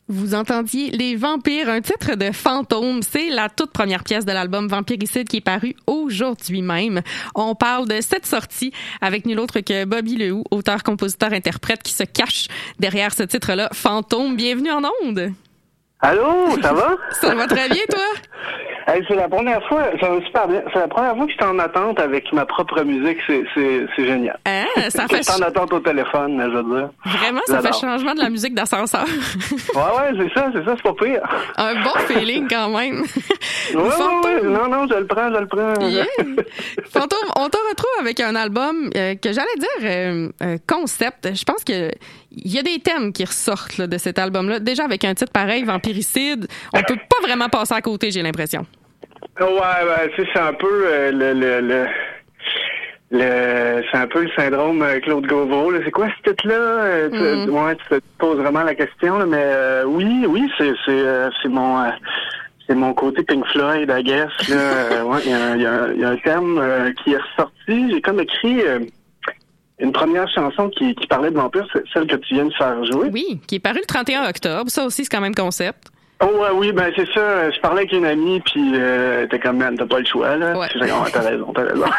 Vous entendiez Les Vampires, un titre de Fantôme. C'est la toute première pièce de l'album Vampiricide qui est paru aujourd'hui même. On parle de cette sortie avec nul autre que Bobby Lehoux, auteur, compositeur, interprète qui se cache derrière ce titre-là, Fantôme. Bienvenue en ondes. Allô, ça va? Ça va très bien, toi? Hey, c'est la première fois, ça va super bien. C'est la première fois que je suis en attente avec ma propre musique. C'est, c'est, c'est génial. Hein, ça fait. Je suis en attente au téléphone, je veux dire. Vraiment, ça J'adore. fait changement de la musique d'ascenseur. Ouais, ouais, c'est ça, c'est ça, c'est pas pire. Un bon feeling quand même. Ouais, ouais, ouais, non, non, je le prends, je le prends. Yeah. Fantôme, on te retrouve avec un album euh, que j'allais dire euh, euh, concept. Je pense que il y a des thèmes qui ressortent là, de cet album-là. Déjà avec un titre pareil, Vampiricide, on peut pas vraiment passer à côté, j'ai l'impression. Ouais, ben, tu sais, c'est un peu euh, le, le, le, le, c'est un peu le syndrome euh, Claude Gauvreau. Là. C'est quoi ce titre-là? Euh, Mm-hmm. tu, ouais, tu te poses vraiment la question, là, mais euh, oui, oui, c'est, c'est, euh, c'est mon, euh, c'est mon côté Pink Floyd, I guess. Là. euh, ouais, il y, a, y, a, y a un thème euh, qui est ressorti. J'ai comme écrit euh, une première chanson qui, qui parlait de vampires, c'est celle que tu viens de faire jouer. Oui, qui est paru le trente et un octobre. Ça aussi, c'est quand même concept. Oh ouais, oui, ben c'est ça. Je parlais avec une amie, puis euh, t'es comme, man, t'as pas le choix, là. Ouais. Puis j'ai dit, oh, t'as raison, t'as raison.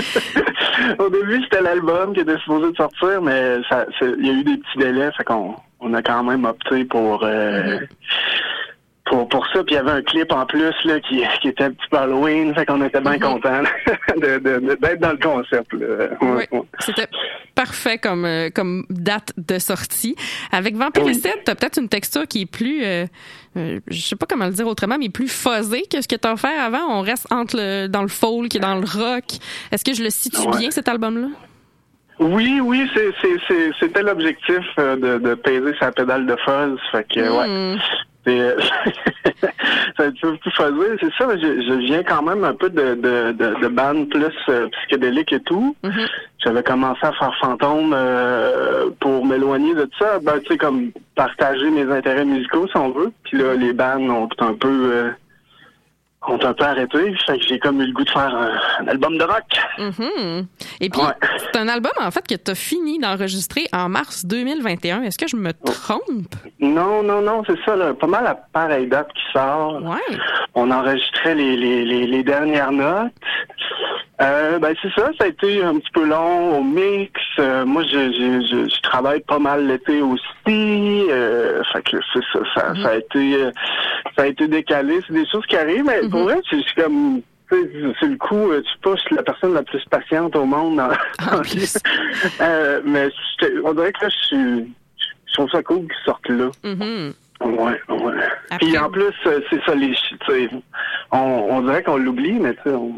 Au début, c'était l'album qui était supposé de sortir, mais ça, il y a eu des petits délais, fait qu'on on a quand même opté pour... Euh, mm-hmm. Pour, pour ça, puis il y avait un clip en plus là qui, qui était un petit peu Halloween, fait qu'on était bien mm-hmm. contents de, de, de, d'être dans le concept. Là. Oui, ouais. C'était parfait comme, euh, comme date de sortie. Avec Vampiricide, oui. T'as peut-être une texture qui est plus, euh, euh, je sais pas comment le dire autrement, mais plus fuzzée que ce que t'as fait avant. On reste entre le, dans le folk et dans le rock. Est-ce que je le situe ouais. bien, cet album-là? Oui, oui, c'est, c'est, c'est, c'était l'objectif euh, de, de peser sa pédale de fuzz. Fait que, mm. ouais. C'est, c'est un peu plus fuzzé, c'est ça, je, je viens quand même un peu de, de, de, de band plus euh, psychédélique et tout. Mm-hmm. J'avais commencé à faire Fantôme euh, pour m'éloigner de ça, ben tu sais, comme partager mes intérêts musicaux si on veut. Puis là, les bands ont un peu euh, ont un peu arrêté, fait que j'ai comme eu le goût de faire un, un album de rock. Mm-hmm. Et puis, ouais. c'est un album, en fait, que tu as fini d'enregistrer en mars deux mille vingt et un. Est-ce que je me trompe? Non, non, non, c'est ça, là, pas mal à pareille date qui sort. Ouais. On enregistrait les, les, les, les dernières notes. Euh, ben c'est ça, ça a été un petit peu long au mix. Euh, moi, je, je, je, je travaille pas mal l'été aussi. Euh, fait que c'est ça, ça, mm-hmm. ça a été, ça a été décalé. C'est des choses qui arrivent, mais mm-hmm. pour vrai, c'est, c'est comme, c'est le coup, tu sais pas, je suis la personne la plus patiente au monde. Dans, en plus. euh, mais on dirait que là, je suis, je trouve ça cool qu'ils sortent là. Mm-hmm. Ouais, ouais. Après... Puis en plus, c'est ça, les, tu sais, on, on dirait qu'on l'oublie, mais tu sais, on,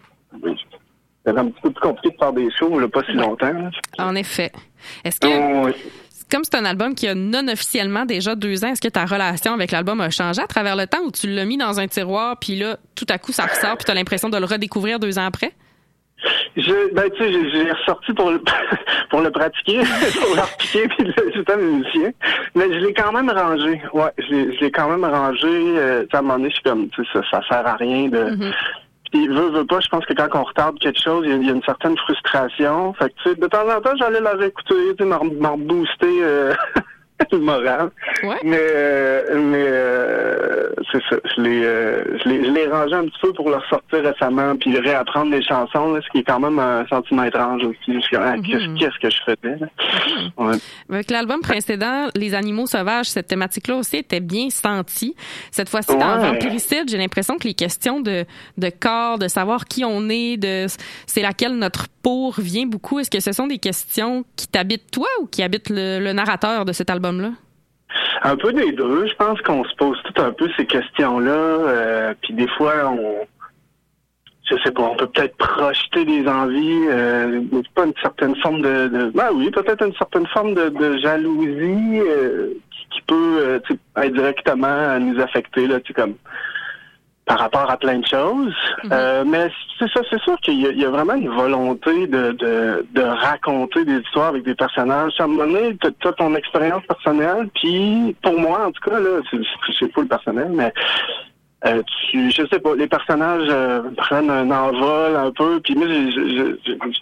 c'est un petit peu plus compliqué de faire des shows, là, pas si longtemps. Là. En effet. Est-ce que, oh, oui. comme c'est un album qui a non officiellement déjà deux ans, est-ce que ta relation avec l'album a changé à travers le temps ou tu l'as mis dans un tiroir puis là, tout à coup, ça ressort puis t'as l'impression de le redécouvrir deux ans après? Je, ben, tu sais, j'ai, j'ai ressorti pour le, pour le pratiquer, pour le repiquer puis j'étais un musicien. Mais je l'ai quand même rangé. Ouais, je l'ai, je l'ai quand même rangé. Euh, à un moment donné, je suis comme, tu sais, ça, ça sert à rien de... Mm-hmm. Puis, veut, veut pas, je pense que quand on retarde quelque chose, il y, y a une certaine frustration. Fait que, tu sais, de temps en temps, j'allais la réécouter, tu sais, m'en booster euh, le moral. Ouais. Mais, euh, mais euh, c'est ça. Je l'ai, euh, je l'ai, je l'ai rangé un petit peu pour le ressortir récemment, puis réapprendre les chansons, là, ce qui est quand même un sentiment étrange aussi. Je suis, ah, mm-hmm. qu'est-ce, qu'est-ce que je faisais, là? Mm-hmm. Ouais. Avec l'album précédent, Les Animaux Sauvages, cette thématique-là aussi était bien sentie. Cette fois-ci, ouais. dans Vampiricide, j'ai l'impression que les questions de, de corps, de savoir qui on est, de c'est laquelle notre peau revient beaucoup. Est-ce que ce sont des questions qui t'habitent toi ou qui habitent le, le narrateur de cet album-là? Un peu des deux. Je pense qu'on se pose tout un peu ces questions-là. Euh, puis des fois, on... Je sais pas, on peut peut-être projeter des envies, euh, pas une certaine forme de... de... Ben oui, peut-être une certaine forme de, de jalousie euh, qui, qui peut euh, indirectement nous affecter, là, tu sais, comme... par rapport à plein de choses. Mm-hmm. Euh, mais c'est ça, c'est sûr qu'il y a, il y a vraiment une volonté de, de, de raconter des histoires avec des personnages. À un moment donné, t'as, t'as ton expérience personnelle, puis pour moi, en tout cas, là, c'est, c'est pas le personnel, mais euh, tu, je sais pas, les personnages euh, prennent un envol un peu, puis moi, je, je, je,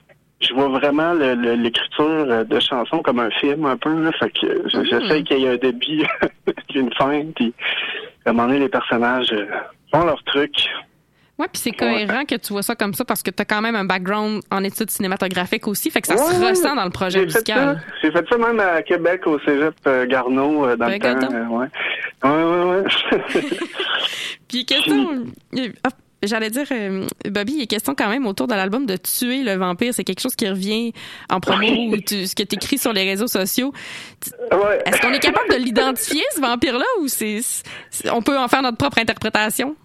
je vois vraiment le, le, l'écriture de chansons comme un film un peu. Là, fait que je, mm. j'essaie qu'il y ait un début, qu'il y ait une fin, puis à un moment donné, les personnages euh, font leur truc. Oui, puis c'est cohérent ouais. que tu vois ça comme ça parce que tu as quand même un background en études cinématographiques aussi, fait que ça ouais, se ressent dans le projet j'ai musical. Fait ça. J'ai fait ça même à Québec, au cégep euh, Garneau, euh, dans ben, le temps. Euh, ouais, ouais, ouais. ouais. Puis question... Hop. J'allais dire, euh, Bobby, il est question quand même autour de l'album de Tuer le vampire. C'est quelque chose qui revient en promo ou tu, ce que tu écris sur les réseaux sociaux. Ouais. Est-ce qu'on est capable de l'identifier, ce vampire-là, ou c'est, c'est on peut en faire notre propre interprétation?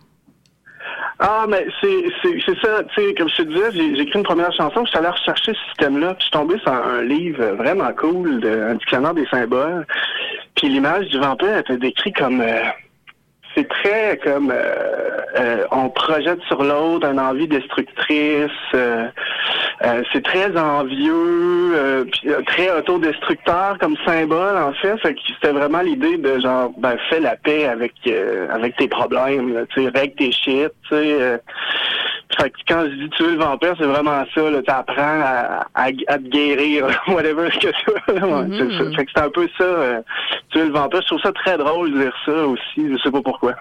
Ah, mais c'est, c'est, c'est ça, tu sais, comme je te disais, j'ai, j'ai écrit une première chanson, je suis allé rechercher ce système-là, puis je suis tombé sur un, un livre vraiment cool, de, un dictionnaire des symboles, puis l'image du vampire était décrite comme... Euh, c'est très comme euh, euh, on projette sur l'autre une envie destructrice, euh, euh, c'est très envieux, euh, puis, euh, très autodestructeur comme symbole en fait. Fait que c'était vraiment l'idée de genre ben fais la paix avec euh, avec tes problèmes, tu sais, règle tes shit, tu sais. Euh, fait que quand je dis tuer le vampire, c'est vraiment ça, là, t'apprends à, à, à te guérir, whatever ce que c'est. Mm-hmm. c'est ça. Fait que c'est un peu ça, euh, tuer le vampire. Je trouve ça très drôle de dire ça aussi, je sais pas pourquoi.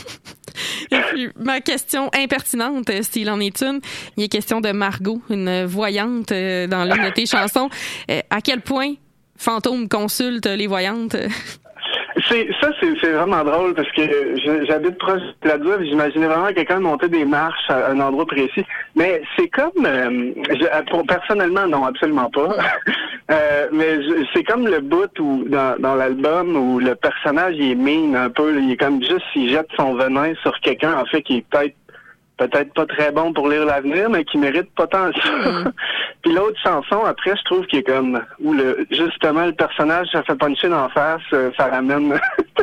Et puis, ma question impertinente, s'il en est une, il est question de Margot, une voyante dans l'une de tes chansons. À quel point Fantôme consulte les voyantes? C'est ça, c'est, c'est vraiment drôle parce que je, j'habite proche de la Dieu, j'imaginais vraiment quelqu'un monter des marches à un endroit précis. Mais c'est comme, euh, je, pour, personnellement, non, absolument pas. euh, mais je, c'est comme le bout où dans, dans l'album où le personnage il est mean un peu, là, il est comme juste il jette son venin sur quelqu'un en fait qui est peut-être peut-être pas très bon pour lire l'avenir, mais qui mérite pas tant ça. Mm. Puis l'autre chanson, après, je trouve qu'il est comme où le justement le personnage ça fait puncher d'en face, euh, ça ramène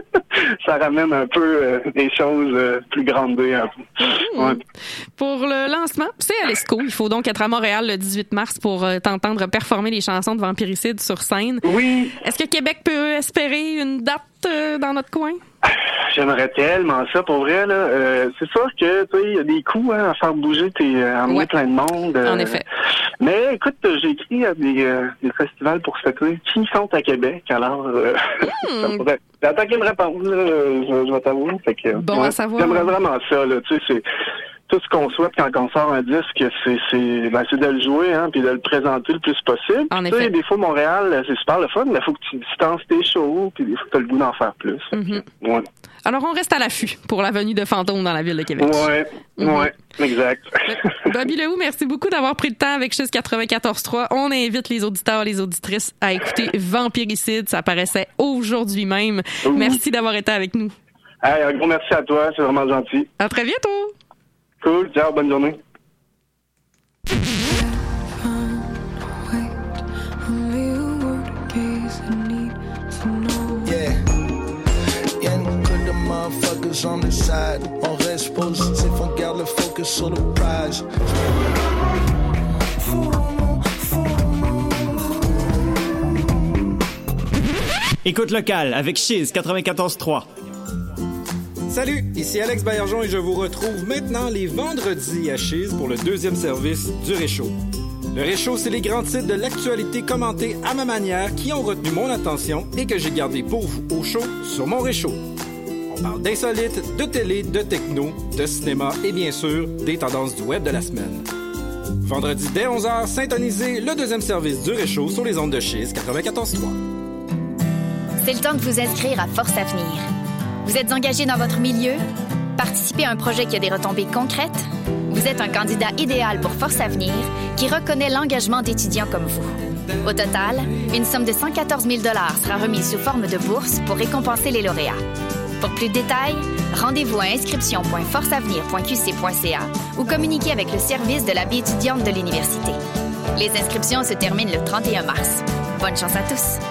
ça ramène un peu euh, des choses euh, plus grandées un peu. Mm. Ouais. Pour le lancement, c'est à l'Esco. Il faut donc être à Montréal le dix-huit mars pour euh, t'entendre performer les chansons de Vampiricide sur scène. Oui. Est-ce que Québec peut espérer une date euh, dans notre coin? J'aimerais tellement ça, pour vrai, là. Euh, c'est sûr que, tu sais, il y a des coups, hein, à faire bouger tes, à emmener ouais. plein de monde. Euh, en effet. Mais, écoute, j'ai écrit à des, euh, des festivals pour cet été qui sont à Québec, alors, euh, mm. ça pourrait... J'attends qu'ils me répondent, là, je, je vais t'avouer. Fait que, bon ouais, à savoir. J'aimerais vraiment ça, là, tu sais, c'est... Tout ce qu'on souhaite quand on sort un disque, c'est c'est ben, c'est de le jouer, hein, puis de le présenter le plus possible. En tu sais, des fois Montréal, c'est super le fun, mais il faut que tu distances tes shows, puis des fois tu as le goût d'en faire plus. Mm-hmm. Ouais. Alors on reste à l'affût pour la venue de Fantôme dans la ville de Québec. Ouais, mm-hmm. ouais, exact. Bobby Lehoux, merci beaucoup d'avoir pris le temps avec Chiz quatre-vingt-quatorze trois. On invite les auditeurs, les auditrices à écouter Vampiricide, ça apparaissait aujourd'hui même. Ouh. Merci d'avoir été avec nous. Hey, un gros merci à toi, c'est vraiment gentil. À très bientôt. Cool, ciao, bonne journée. Yeah, y'a une couple de motherfuckers on the side. On reste positif, on garde le focus sur le prize. Écoute locale avec Chiz quatre-vingt-quatorze trois. Salut, ici Alex Baillargeon et je vous retrouve maintenant les vendredis à Chiz pour le deuxième service du Réchaud. Le Réchaud, c'est les grands titres de l'actualité commentés à ma manière qui ont retenu mon attention et que j'ai gardé pour vous au chaud sur mon Réchaud. On parle d'insolites, de télé, de techno, de cinéma et bien sûr des tendances du web de la semaine. Vendredi dès onze heures, syntonisez le deuxième service du Réchaud sur les ondes de Chiz quatre-vingt-quatorze trois. C'est le temps de vous inscrire à Force Avenir. Vous êtes engagé dans votre milieu? Participez à un projet qui a des retombées concrètes? Vous êtes un candidat idéal pour Force Avenir qui reconnaît l'engagement d'étudiants comme vous. Au total, une somme de cent quatorze mille dollars sera remise sous forme de bourse pour récompenser les lauréats. Pour plus de détails, rendez-vous à inscription point force avenir point q c point c a ou communiquez avec le service de la vie étudiante de l'université. Les inscriptions se terminent le trente et un mars. Bonne chance à tous!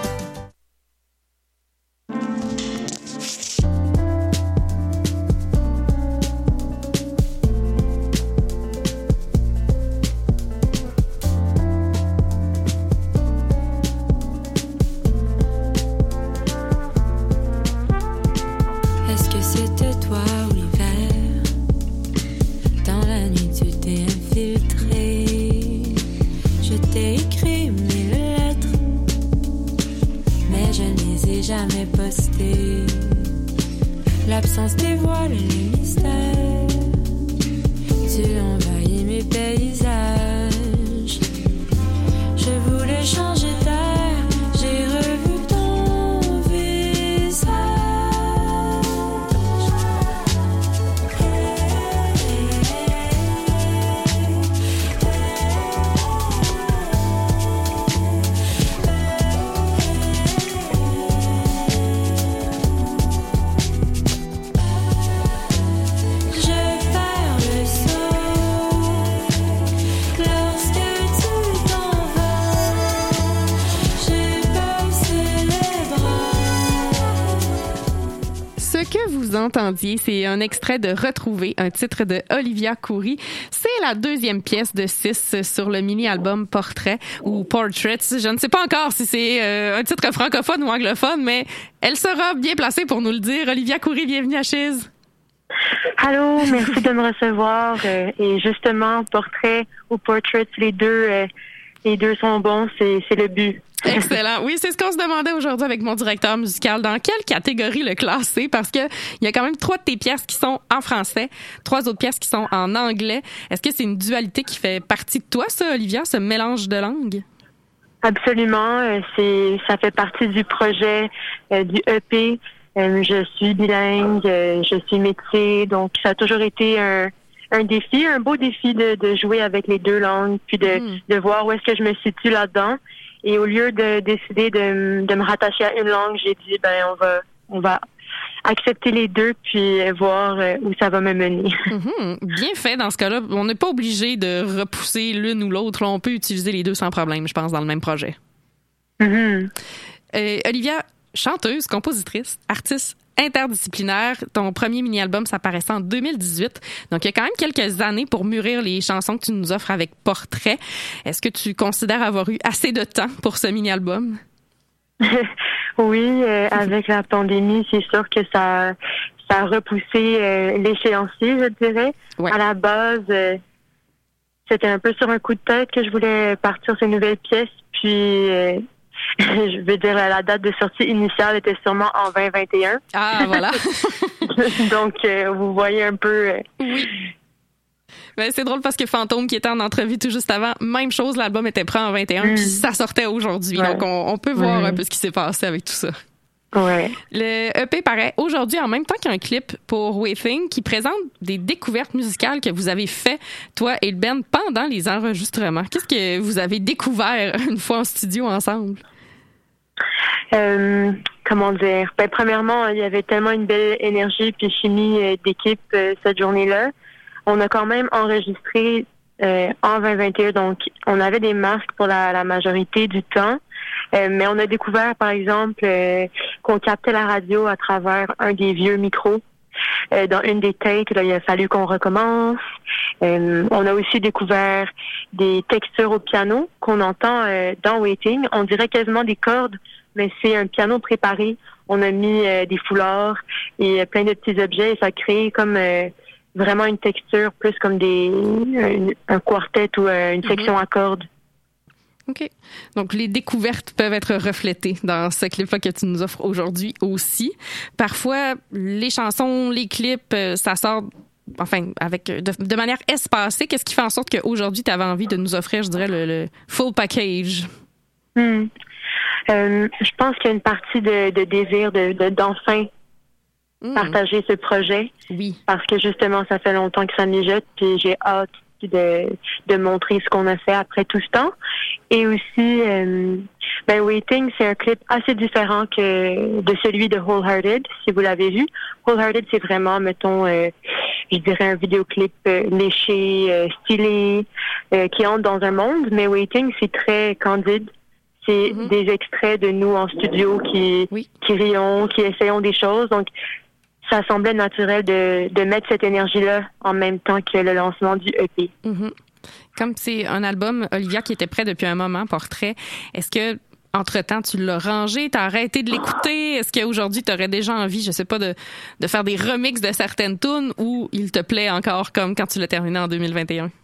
Day les ai jamais postés. L'absence dévoile les mystères. Tu envahis mes paysages. Je voulais changer d'air, j'ai revu ton visage. Que vous entendiez, c'est un extrait de Retrouver, un titre de Olivia Khoury. C'est la deuxième pièce de six sur le mini-album Portrait ou Portraits. Je ne sais pas encore si c'est euh, un titre francophone ou anglophone, mais elle sera bien placée pour nous le dire. Olivia Khoury, bienvenue à Chiz. Allô, merci de me recevoir. Euh, et justement, Portrait ou Portraits, les deux, euh, les deux sont bons, c'est, c'est le but. Excellent. Oui, c'est ce qu'on se demandait aujourd'hui avec mon directeur musical. Dans quelle catégorie le classer? Parce que il y a quand même trois de tes pièces qui sont en français, trois autres pièces qui sont en anglais. Est-ce que c'est une dualité qui fait partie de toi, ça, Olivia, ce mélange de langues? Absolument. Euh, c'est, ça fait partie du projet euh, du E P. Euh, je suis bilingue, euh, je suis métissée, donc ça a toujours été un, un défi, un beau défi de, de jouer avec les deux langues, puis de, mm. de voir où est-ce que je me situe là-dedans. Et au lieu de décider de, de me rattacher à une langue, j'ai dit, ben, on va, on va accepter les deux puis voir où ça va me mener. Mm-hmm. Bien fait dans ce cas-là. On n'est pas obligé de repousser l'une ou l'autre. Là, on peut utiliser les deux sans problème, je pense, dans le même projet. Mm-hmm. Euh, Olivia, chanteuse, compositrice, artiste interdisciplinaire. Ton premier mini-album, ça paraissait en deux mille dix-huit. Donc, il y a quand même quelques années pour mûrir les chansons que tu nous offres avec Portrait. Est-ce que tu considères avoir eu assez de temps pour ce mini-album? Oui, euh, avec la pandémie, c'est sûr que ça, ça a repoussé euh, l'échéancier, je dirais. Ouais. À la base, euh, c'était un peu sur un coup de tête que je voulais partir ces nouvelles pièces. Puis... Euh, je veux dire, la date de sortie initiale était sûrement en vingt vingt et un. Ah, voilà. Donc, euh, vous voyez un peu... Euh... Oui. Ben, c'est drôle parce que Fantôme, qui était en entrevue tout juste avant, même chose, l'album était prêt en vingt et un, mm. puis ça sortait aujourd'hui. Ouais. Donc, on, on peut voir ouais. un peu ce qui s'est passé avec tout ça. Ouais. Le E P paraît aujourd'hui en même temps qu'un clip pour Waiting qui présente des découvertes musicales que vous avez fait, toi et le band, pendant les enregistrements. Qu'est-ce que vous avez découvert une fois en studio ensemble? Euh, comment dire? Ben, premièrement, il y avait tellement une belle énergie puis chimie d'équipe euh, cette journée-là. On a quand même enregistré euh, en vingt vingt et un, donc on avait des masques pour la, la majorité du temps. Euh, mais on a découvert, par exemple, euh, qu'on captait la radio à travers un des vieux micros. Euh, dans une des takes, là, il a fallu qu'on recommence. Euh, on a aussi découvert des textures au piano qu'on entend euh, dans Waiting. On dirait quasiment des cordes, mais c'est un piano préparé. On a mis euh, des foulards et euh, plein de petits objets et ça crée comme euh, vraiment une texture plus comme des un, un quartet ou euh, une section mm-hmm. à cordes. OK. Donc, les découvertes peuvent être reflétées dans ce clip-là que tu nous offres aujourd'hui aussi. Parfois, les chansons, les clips, ça sort, enfin, avec de, de manière espacée. Qu'est-ce qui fait en sorte qu'aujourd'hui, tu avais envie de nous offrir, je dirais, le, le full package? Hmm. Euh, je pense qu'il y a une partie de, de désir de, de, d'enfin hmm. partager ce projet. Oui. Parce que, justement, ça fait longtemps que ça mijote, puis j'ai hâte de de montrer ce qu'on a fait après tout ce temps. Et aussi, euh, ben Waiting, c'est un clip assez différent que de celui de Wholehearted, si vous l'avez vu. Wholehearted, c'est vraiment, mettons, euh, je dirais un vidéoclip euh, léché, euh, stylé, euh, qui entre dans un monde. Mais Waiting, c'est très candide. C'est mm-hmm. des extraits de nous en studio qui, oui. qui rions, qui essayons des choses. Donc, ça semblait naturel de, de mettre cette énergie-là en même temps que le lancement du E P. Mm-hmm. Comme c'est un album, Olivia, qui était prêt depuis un moment, Portrait, est-ce que, entre-temps, tu l'as rangé, t'as arrêté de l'écouter? Est-ce qu'aujourd'hui, t'aurais déjà envie, je sais pas, de, de faire des remixes de certaines tunes ou il te plaît encore comme quand tu l'as terminé en deux mille vingt et un?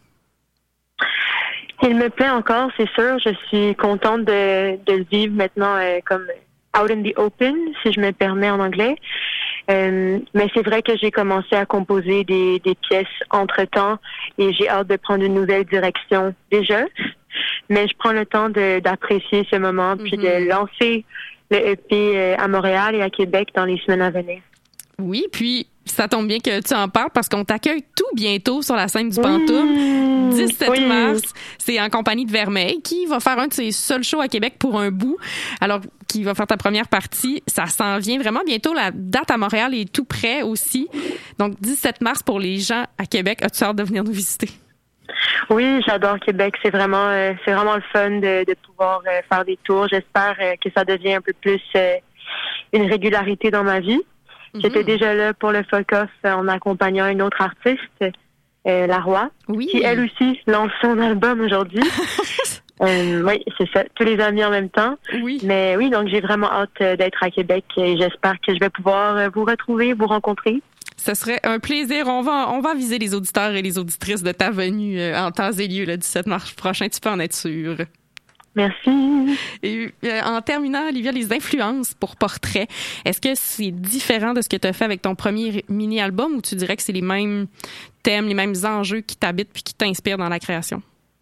Il me plaît encore, c'est sûr. Je suis contente de, de le vivre maintenant euh, comme out in the open, si je me permets en anglais. Euh, mais c'est vrai que j'ai commencé à composer des, des pièces entre-temps et j'ai hâte de prendre une nouvelle direction déjà. Mais je prends le temps de, d'apprécier ce moment puis mm-hmm. de lancer le E P à Montréal et à Québec dans les semaines à venir. Oui, puis ça tombe bien que tu en parles parce qu'on t'accueille tout bientôt sur la scène du Pantoum. Mmh, dix-sept oui. mars, c'est en compagnie de Vermeil qui va faire un de ses seuls shows à Québec pour un bout. Alors, qui va faire ta première partie. Ça s'en vient vraiment bientôt. La date à Montréal est tout près aussi. Donc, dix-sept mars pour les gens à Québec. As-tu hâte de venir nous visiter? Oui, j'adore Québec. C'est vraiment, euh, c'est vraiment le fun de, de pouvoir euh, faire des tours. J'espère euh, que ça devient un peu plus euh, une régularité dans ma vie. J'étais mm-hmm. déjà là pour le Folk-Off en accompagnant une autre artiste, euh, La Roy, oui. qui elle aussi lance son album aujourd'hui. euh, oui, c'est ça, tous les amis en même temps. Oui. Mais oui, donc j'ai vraiment hâte d'être à Québec et j'espère que je vais pouvoir vous retrouver, vous rencontrer. Ce serait un plaisir. On va, on va aviser les auditeurs et les auditrices de ta venue euh, en temps et lieu le dix-sept mars prochain. Tu peux en être sûr. Merci. Et euh, en terminant, Olivia, les influences pour Portrait, est-ce que c'est différent de ce que tu as fait avec ton premier mini-album ou tu dirais que c'est les mêmes thèmes, les mêmes enjeux qui t'habitent puis qui t'inspirent dans la création?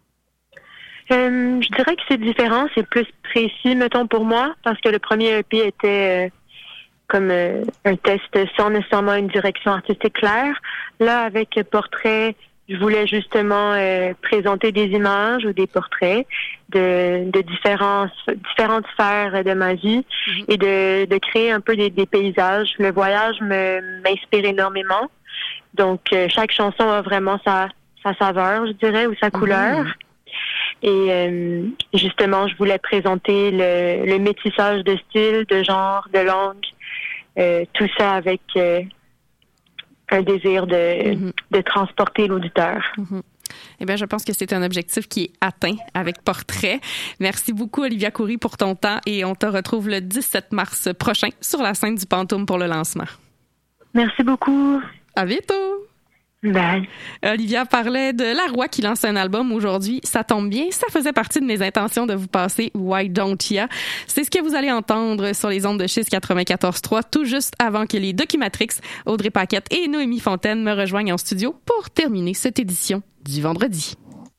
Euh, je dirais que c'est différent, c'est plus précis, mettons, pour moi, parce que le premier E P était euh, comme euh, un test sans nécessairement une direction artistique claire. Là, avec Portrait, je voulais justement euh, présenter des images ou des portraits de, de différents, différentes sphères de ma vie mm-hmm. et de, de créer un peu des, des paysages. Le voyage me, m'inspire énormément. Donc, euh, chaque chanson a vraiment sa, sa saveur, je dirais, ou sa couleur. Mm-hmm. Et euh, justement, je voulais présenter le, le métissage de style, de genre, de langue, euh, tout ça avec... Euh, un désir de, mm-hmm. de transporter l'auditeur. Mm-hmm. Eh bien, je pense que c'est un objectif qui est atteint avec Portrait. Merci beaucoup, Olivia Coury, pour ton temps et on te retrouve le dix-sept mars prochain sur la scène du Pantoum pour le lancement. Merci beaucoup. À bientôt. Bye. Olivia parlait de La Roy qui lance un album aujourd'hui. Ça tombe bien, ça faisait partie de mes intentions de vous passer Why Don't Ya. C'est ce que vous allez entendre sur les ondes de Chiz quatre-vingt-quatorze trois, tout juste avant que les Documatrix, Audrey Paquette et Noémie Fontaine me rejoignent en studio pour terminer cette édition du vendredi.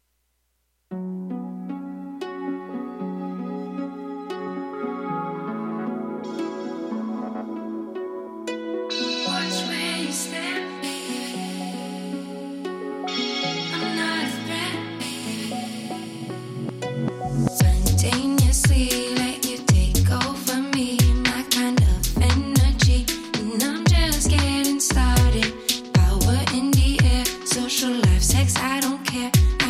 Simultaneously let you take over me, my kind of energy, and I'm just getting started. Power in the air, social life, sex, I don't care.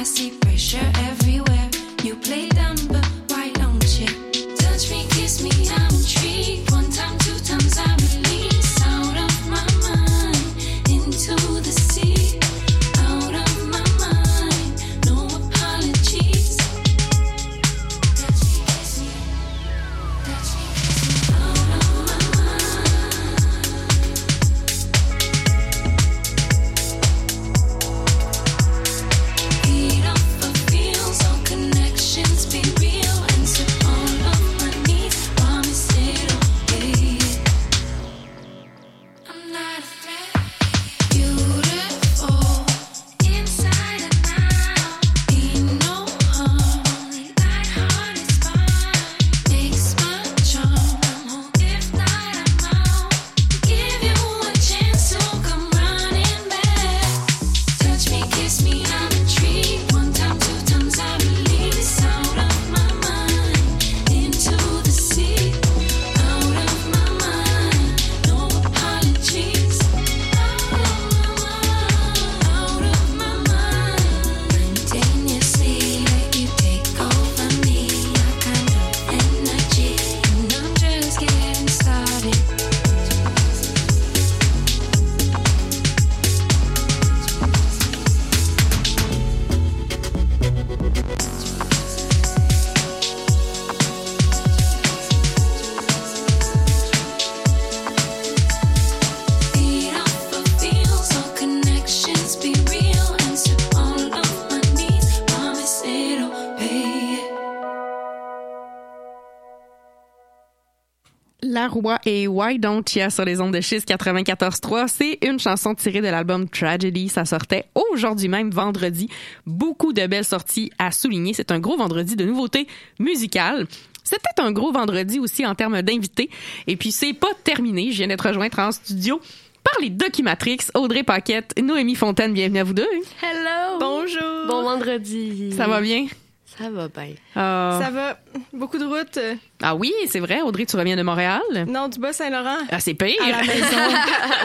Pierre Roy et Why Don't Ya sur les ondes de Chiz quatre-vingt-quatorze trois. C'est une chanson tirée de l'album Tragedy. Ça sortait aujourd'hui même, vendredi. Beaucoup de belles sorties à souligner. C'est un gros vendredi de nouveautés musicales. C'était un gros vendredi aussi en termes d'invités. Et puis, c'est pas terminé. Je viens d'être rejointe en studio par les Documatrix, Audrey Paquette, Noémie Fontaine. Bienvenue à vous deux. Hello! Bonjour! Bon vendredi! Ça va bien? Ça va bien. Euh... Ça va. Beaucoup de routes. Ah oui, c'est vrai. Audrey, tu reviens de Montréal? Non, du Bas-Saint-Laurent. Ah, c'est pire. À la maison.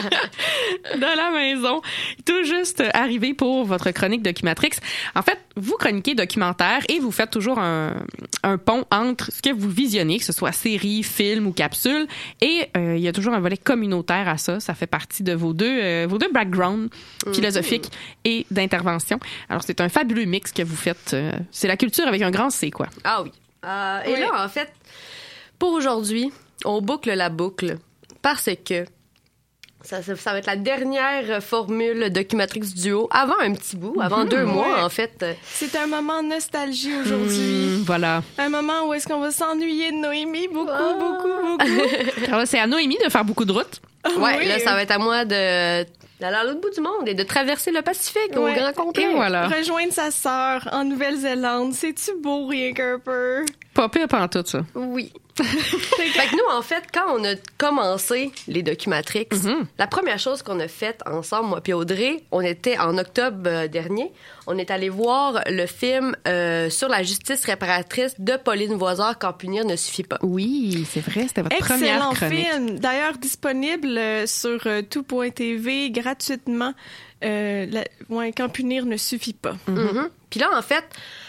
De la maison. Tout juste arrivé pour votre chronique Documatrix. En fait, vous chroniquez documentaire et vous faites toujours un, un pont entre ce que vous visionnez, que ce soit série, film ou capsule. Et euh, il y a toujours un volet communautaire à ça. Ça fait partie de vos deux, euh, vos deux backgrounds philosophiques mmh. et d'intervention. Alors, c'est un fabuleux mix que vous faites. Euh, c'est la culture avec un grand C, quoi. Ah oui. Euh, et oui. Là, en fait, pour aujourd'hui, on boucle la boucle parce que ça, ça, ça va être la dernière formule Documatrix Duo avant un petit bout, avant mmh, deux ouais. mois, en fait. C'est un moment nostalgie aujourd'hui. Mmh, voilà. Un moment où est-ce qu'on va s'ennuyer de Noémie beaucoup, oh. beaucoup, beaucoup. Alors là, c'est à Noémie de faire beaucoup de routes. Ouais, oui. Là, ça va être à moi de... d'aller à l'autre bout du monde et de traverser le Pacifique ouais. au grand complet. Et voilà. Rejoindre sa sœur en Nouvelle-Zélande. C'est-tu beau, rien qu'un peu? Pas pire pantoute, ça. Oui. Fait que nous, en fait, quand on a commencé les Documatrix, mm-hmm. la première chose qu'on a faite ensemble, moi puis Audrey, on était en octobre euh, dernier, on est allé voir le film euh, sur la justice réparatrice de Pauline Voisard, Quand punir ne suffit pas. Oui, c'est vrai, c'était votre Excellent première chronique. Film, d'ailleurs disponible euh, sur euh, tout point t v gratuitement. Euh, la, ouais, Quand punir ne suffit pas. Mm-hmm. Mm-hmm. Puis là, en fait...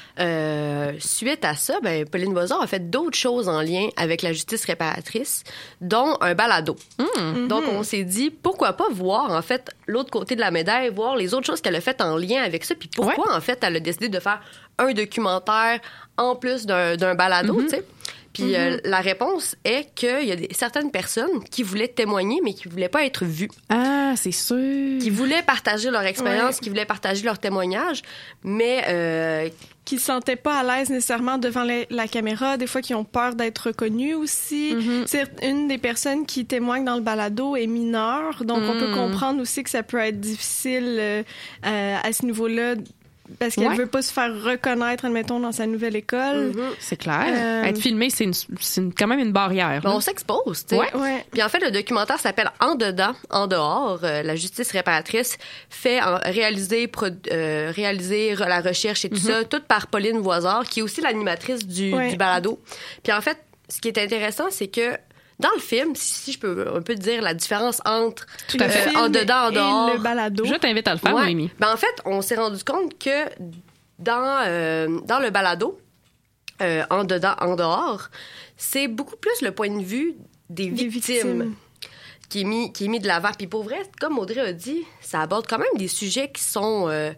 Euh, suite à ça, ben, Pauline Voisard a fait d'autres choses en lien avec la justice réparatrice, dont un balado. Mmh. Donc, on s'est dit, pourquoi pas voir, en fait, l'autre côté de la médaille, voir les autres choses qu'elle a faites en lien avec ça, puis pourquoi, ouais. en fait, elle a décidé de faire un documentaire en plus d'un, d'un balado, mmh. tu sais. Puis mm-hmm. euh, la réponse est qu'il y a des, certaines personnes qui voulaient témoigner, mais qui ne voulaient pas être vues. Ah, c'est sûr. Qui voulaient partager leur expérience, ouais. qui voulaient partager leur témoignage, mais... Euh, qui ne se sentaient pas à l'aise nécessairement devant la, la caméra, des fois qui ont peur d'être reconnus aussi. Mm-hmm. C'est une des personnes qui témoigne dans le balado est mineure, donc mm. on peut comprendre aussi que ça peut être difficile euh, euh, à ce niveau-là, parce qu'elle ouais. veut pas se faire reconnaître, admettons, dans sa nouvelle école. Mm-hmm. C'est clair. Euh... Être filmé, c'est, une, c'est une, quand même une barrière. Ben, on s'expose, tu sais. Ouais. Ouais. Puis en fait, le documentaire s'appelle « En dedans, en dehors euh, ». La justice réparatrice fait en, réaliser, pro, euh, réaliser la recherche et tout mm-hmm. ça, tout par Pauline Voisard, qui est aussi l'animatrice du, ouais. du balado. Puis en fait, ce qui est intéressant, c'est que dans le film, si, si je peux un peu dire la différence entre Tout à fait. Euh, en dedans, en dehors. Et le balado. Je t'invite à le faire, ouais. Noémie. Ben, en fait, on s'est rendu compte que dans, euh, dans le balado, euh, en dedans, en dehors, c'est beaucoup plus le point de vue des, des victimes, victimes. Qui, est mis, qui est mis de l'avant. Puis pour vrai, comme Audrey a dit, ça aborde quand même des sujets qui sont... Euh,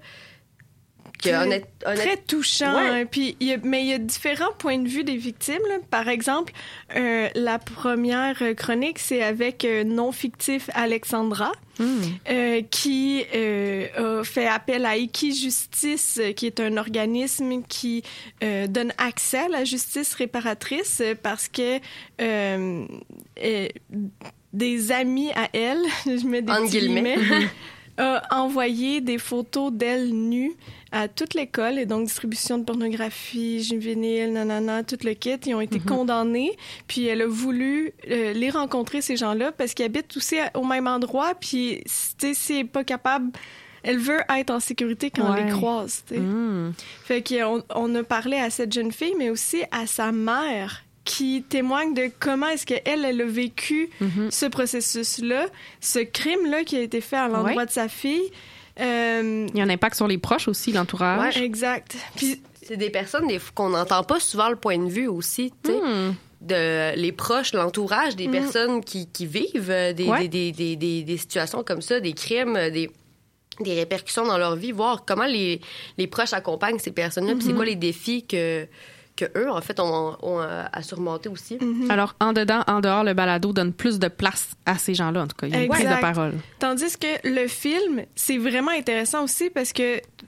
Que très, honnête, honnête... très touchant. Ouais. Hein. Puis, y a, mais il y a différents points de vue des victimes. Là. Par exemple, euh, la première chronique, c'est avec euh, non-fictif Alexandra, mm. euh, qui euh, a fait appel à Equijustice, qui est un organisme qui euh, donne accès à la justice réparatrice parce que euh, euh, des amis à elle, je mets des en petits guillemets, guillemets a envoyé des photos d'elle nue à toute l'école, et donc distribution de pornographie juvénile, nanana, tout le kit. Ils ont été mm-hmm. condamnés, puis elle a voulu euh, les rencontrer, ces gens-là, parce qu'ils habitent aussi au même endroit, puis, tu sais, si elle n'est pas capable... Elle veut être en sécurité quand ouais. on les croise, tu sais. Mm. Fait qu'on on a parlé à cette jeune fille, mais aussi à sa mère, qui témoigne de comment est-ce qu'elle, elle a vécu mm-hmm. ce processus-là, ce crime-là qui a été fait à l'endroit ouais. de sa fille. Euh... Il y a un impact sur les proches aussi, l'entourage. Ouais, exact. Puis c'est des personnes des, qu'on n'entend pas souvent le point de vue aussi, tu sais. Mm. De les proches, l'entourage, des mm. personnes qui, qui vivent des, ouais. des, des, des, des situations comme ça, des crimes, des... des répercussions dans leur vie, voir comment les, les proches accompagnent ces personnes-là, mm-hmm. puis c'est quoi les défis que... que eux, en fait, ont, ont à surmonter aussi. Mm-hmm. Alors, en dedans, en dehors, le balado donne plus de place à ces gens-là, en tout cas. Il y a plus de parole. Tandis que le film, c'est vraiment intéressant aussi parce que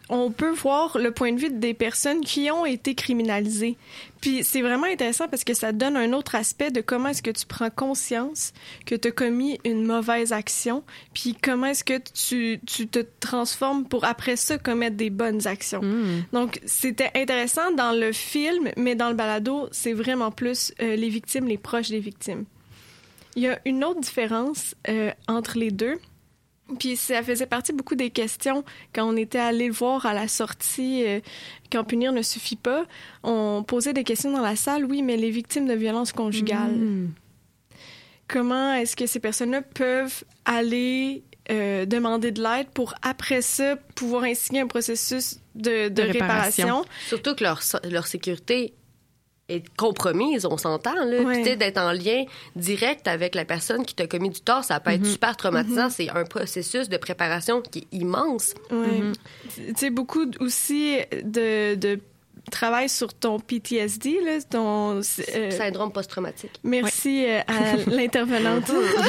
on peut voir le point de vue des personnes qui ont été criminalisées. Puis c'est vraiment intéressant parce que ça donne un autre aspect de comment est-ce que tu prends conscience que tu as commis une mauvaise action, puis comment est-ce que tu, tu te transformes pour après ça commettre des bonnes actions. Mm. Donc c'était intéressant dans le film, mais dans le balado, c'est vraiment plus euh, les victimes, les proches des victimes. Il y a une autre différence euh, entre les deux. Puis ça faisait partie beaucoup des questions quand on était allé le voir à la sortie, euh, quand punir ne suffit pas. On posait des questions dans la salle, oui, mais les victimes de violences conjugales. Mmh. Comment est-ce que ces personnes-là peuvent aller euh, demander de l'aide pour après ça pouvoir initier un processus de, de, De réparation. réparation? Surtout que leur, leur sécurité est compromise, on s'entend, là. Ouais. Puis, tu sais, d'être en lien direct avec la personne qui t'a commis du tort, ça peut être Mhm. super traumatisant. Mhm. C'est un processus de préparation qui est immense. Oui. Mhm. Tu sais, beaucoup aussi de, de travail sur ton P T S D, là, ton... euh, Syndrome post-traumatique. Merci euh, à l'intervenante.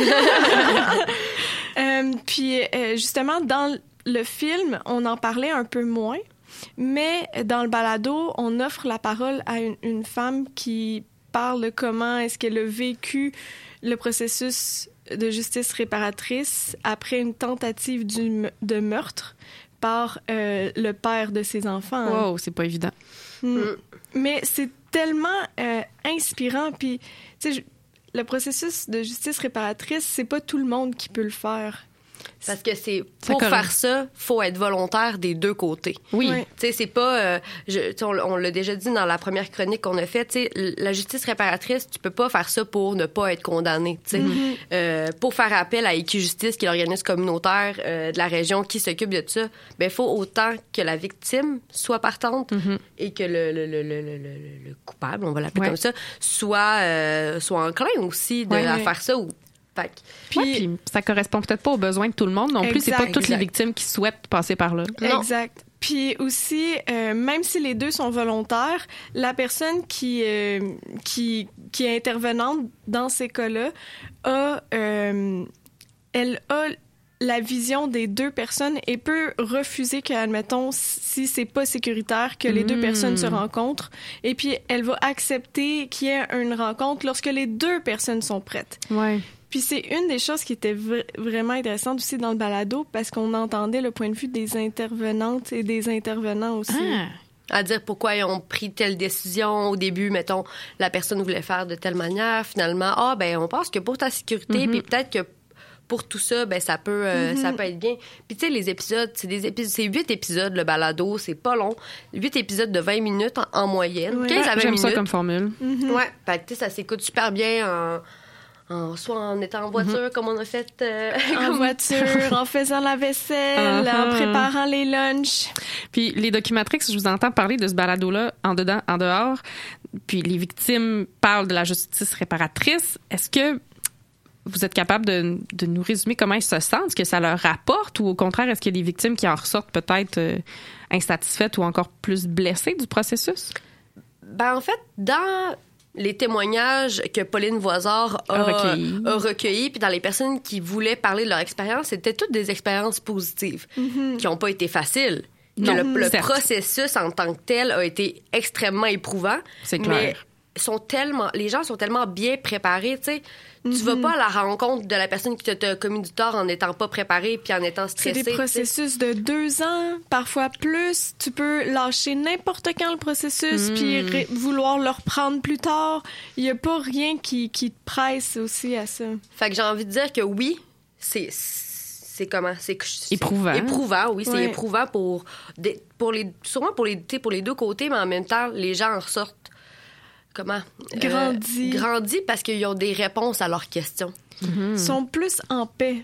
Euh, puis, euh, justement, dans le film, on en parlait un peu moins, mais dans le balado, on offre la parole à une, une femme qui parle de comment est-ce qu'elle a vécu le processus de justice réparatrice après une tentative du, de meurtre par euh, le père de ses enfants. Wow, c'est pas évident. Mm. Mais c'est tellement euh, inspirant. Puis, tu sais, je- le processus de justice réparatrice, c'est pas tout le monde qui peut le faire. Parce que c'est Ça pour colle. faire ça, faut être volontaire des deux côtés. Oui. Tu sais, c'est pas. euh, je, tu sais, on, on l'a déjà dit dans la première chronique qu'on a faite. Tu sais, la justice réparatrice, tu peux pas faire ça pour ne pas être condamné. Tu sais, Mhm. Euh, pour faire appel à Équijustice, qui est l'organisme communautaire euh, de la région qui s'occupe de ça, ben faut autant que la victime soit partante et que le, le, le, le, le, le- le coupable, on va l'appeler Ouais. comme ça, soit euh, soit enclin aussi de Ouais. à faire ça ou. Fait que- Puis, puis ça correspond peut-être pas aux besoins de tout le monde non plus. C'est pas Exact. toutes les Exact. victimes qui souhaitent passer par là. Exact. Puis aussi, euh, même si les deux sont volontaires, la personne qui, euh, qui, qui est intervenante dans ces cas-là a, euh, elle a la vision des deux personnes et peut refuser que, admettons, si c'est pas sécuritaire que les deux Mm. personnes se rencontrent. Et puis, elle va accepter qu'il y ait une rencontre lorsque les deux personnes sont prêtes. Ouais. Puis c'est une des choses qui était vr- vraiment intéressante aussi dans le balado parce qu'on entendait le point de vue des intervenantes et des intervenants aussi. À dire pourquoi ils ont pris telle décision. Au début, mettons, la personne voulait faire de telle manière. Finalement, ah, ben, on pense que pour ta sécurité, Mhm. puis peut-être que pour tout ça, ben, ça peut, euh, Mhm. ça peut être bien. Puis, tu sais, les épisodes, c'est des épisodes, c'est huit épisodes, le balado, c'est pas long. Huit épisodes de vingt minutes en, en moyenne. Ouais. quinze à vingt J'aime minutes. ça comme formule. Mhm. Ouais. Fait que, tu sais, ça s'écoute super bien en, en- soit en étant en voiture, comme on a fait. euh, En comme- voiture, en faisant la vaisselle, Uh-huh. en préparant les lunchs. Puis les documentrix, je vous entends parler de ce balado-là en dedans, en dehors. Puis les victimes parlent de la justice réparatrice. Est-ce que vous êtes capable de, de nous résumer comment ils se sentent, ce que ça leur rapporte, ou au contraire, est-ce qu'il y a des victimes qui en ressortent peut-être euh, insatisfaites ou encore plus blessées du processus? Ben, en fait, dans les témoignages que Pauline Voisard a, A recueillis. a recueillis, puis dans les personnes qui voulaient parler de leur expérience, c'était toutes des expériences positives, Mhm. qui n'ont pas été faciles. Que Non, le, le certes. processus en tant que tel a été extrêmement éprouvant. C'est Mais clair. sont tellement, les gens sont tellement bien préparés, tu sais. Tu Mhm. vas pas à la rencontre de la personne qui t'a- t'a commis du tort en n'étant pas préparé puis en étant C'est stressé. des processus de deux ans, parfois plus. Tu peux lâcher n'importe quand le processus Mm. puis ré- vouloir le reprendre plus tard. Il n'y a pas rien qui, qui te presse aussi à ça. Fait que j'ai envie de dire que oui, c'est c'est comment c'est c'est Éprouvant. éprouvant, oui, c'est Ouais. éprouvant pour des, pour les sûrement pour les tu sais, pour les deux côtés, mais en même temps les gens en ressortent comment Euh, Grandis. grandis parce qu'ils ont des réponses à leurs questions. Ils sont plus en paix.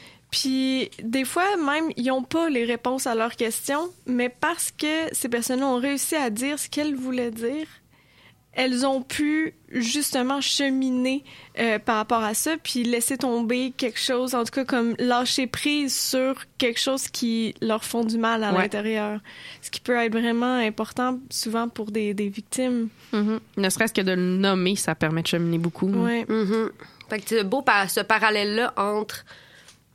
Puis des fois, même, ils n'ont pas les réponses à leurs questions, mais parce que ces personnes ont réussi à dire ce qu'elles voulaient dire, elles ont pu justement cheminer euh, par rapport à ça, puis laisser tomber quelque chose, en tout cas comme lâcher prise sur quelque chose qui leur font du mal à Ouais. l'intérieur. Ce qui peut être vraiment important souvent pour des, des victimes. Mhm. Ne serait-ce que de le nommer, ça permet de cheminer beaucoup. Ouais. Mhm. Fait que c'est beau par ce parallèle là entre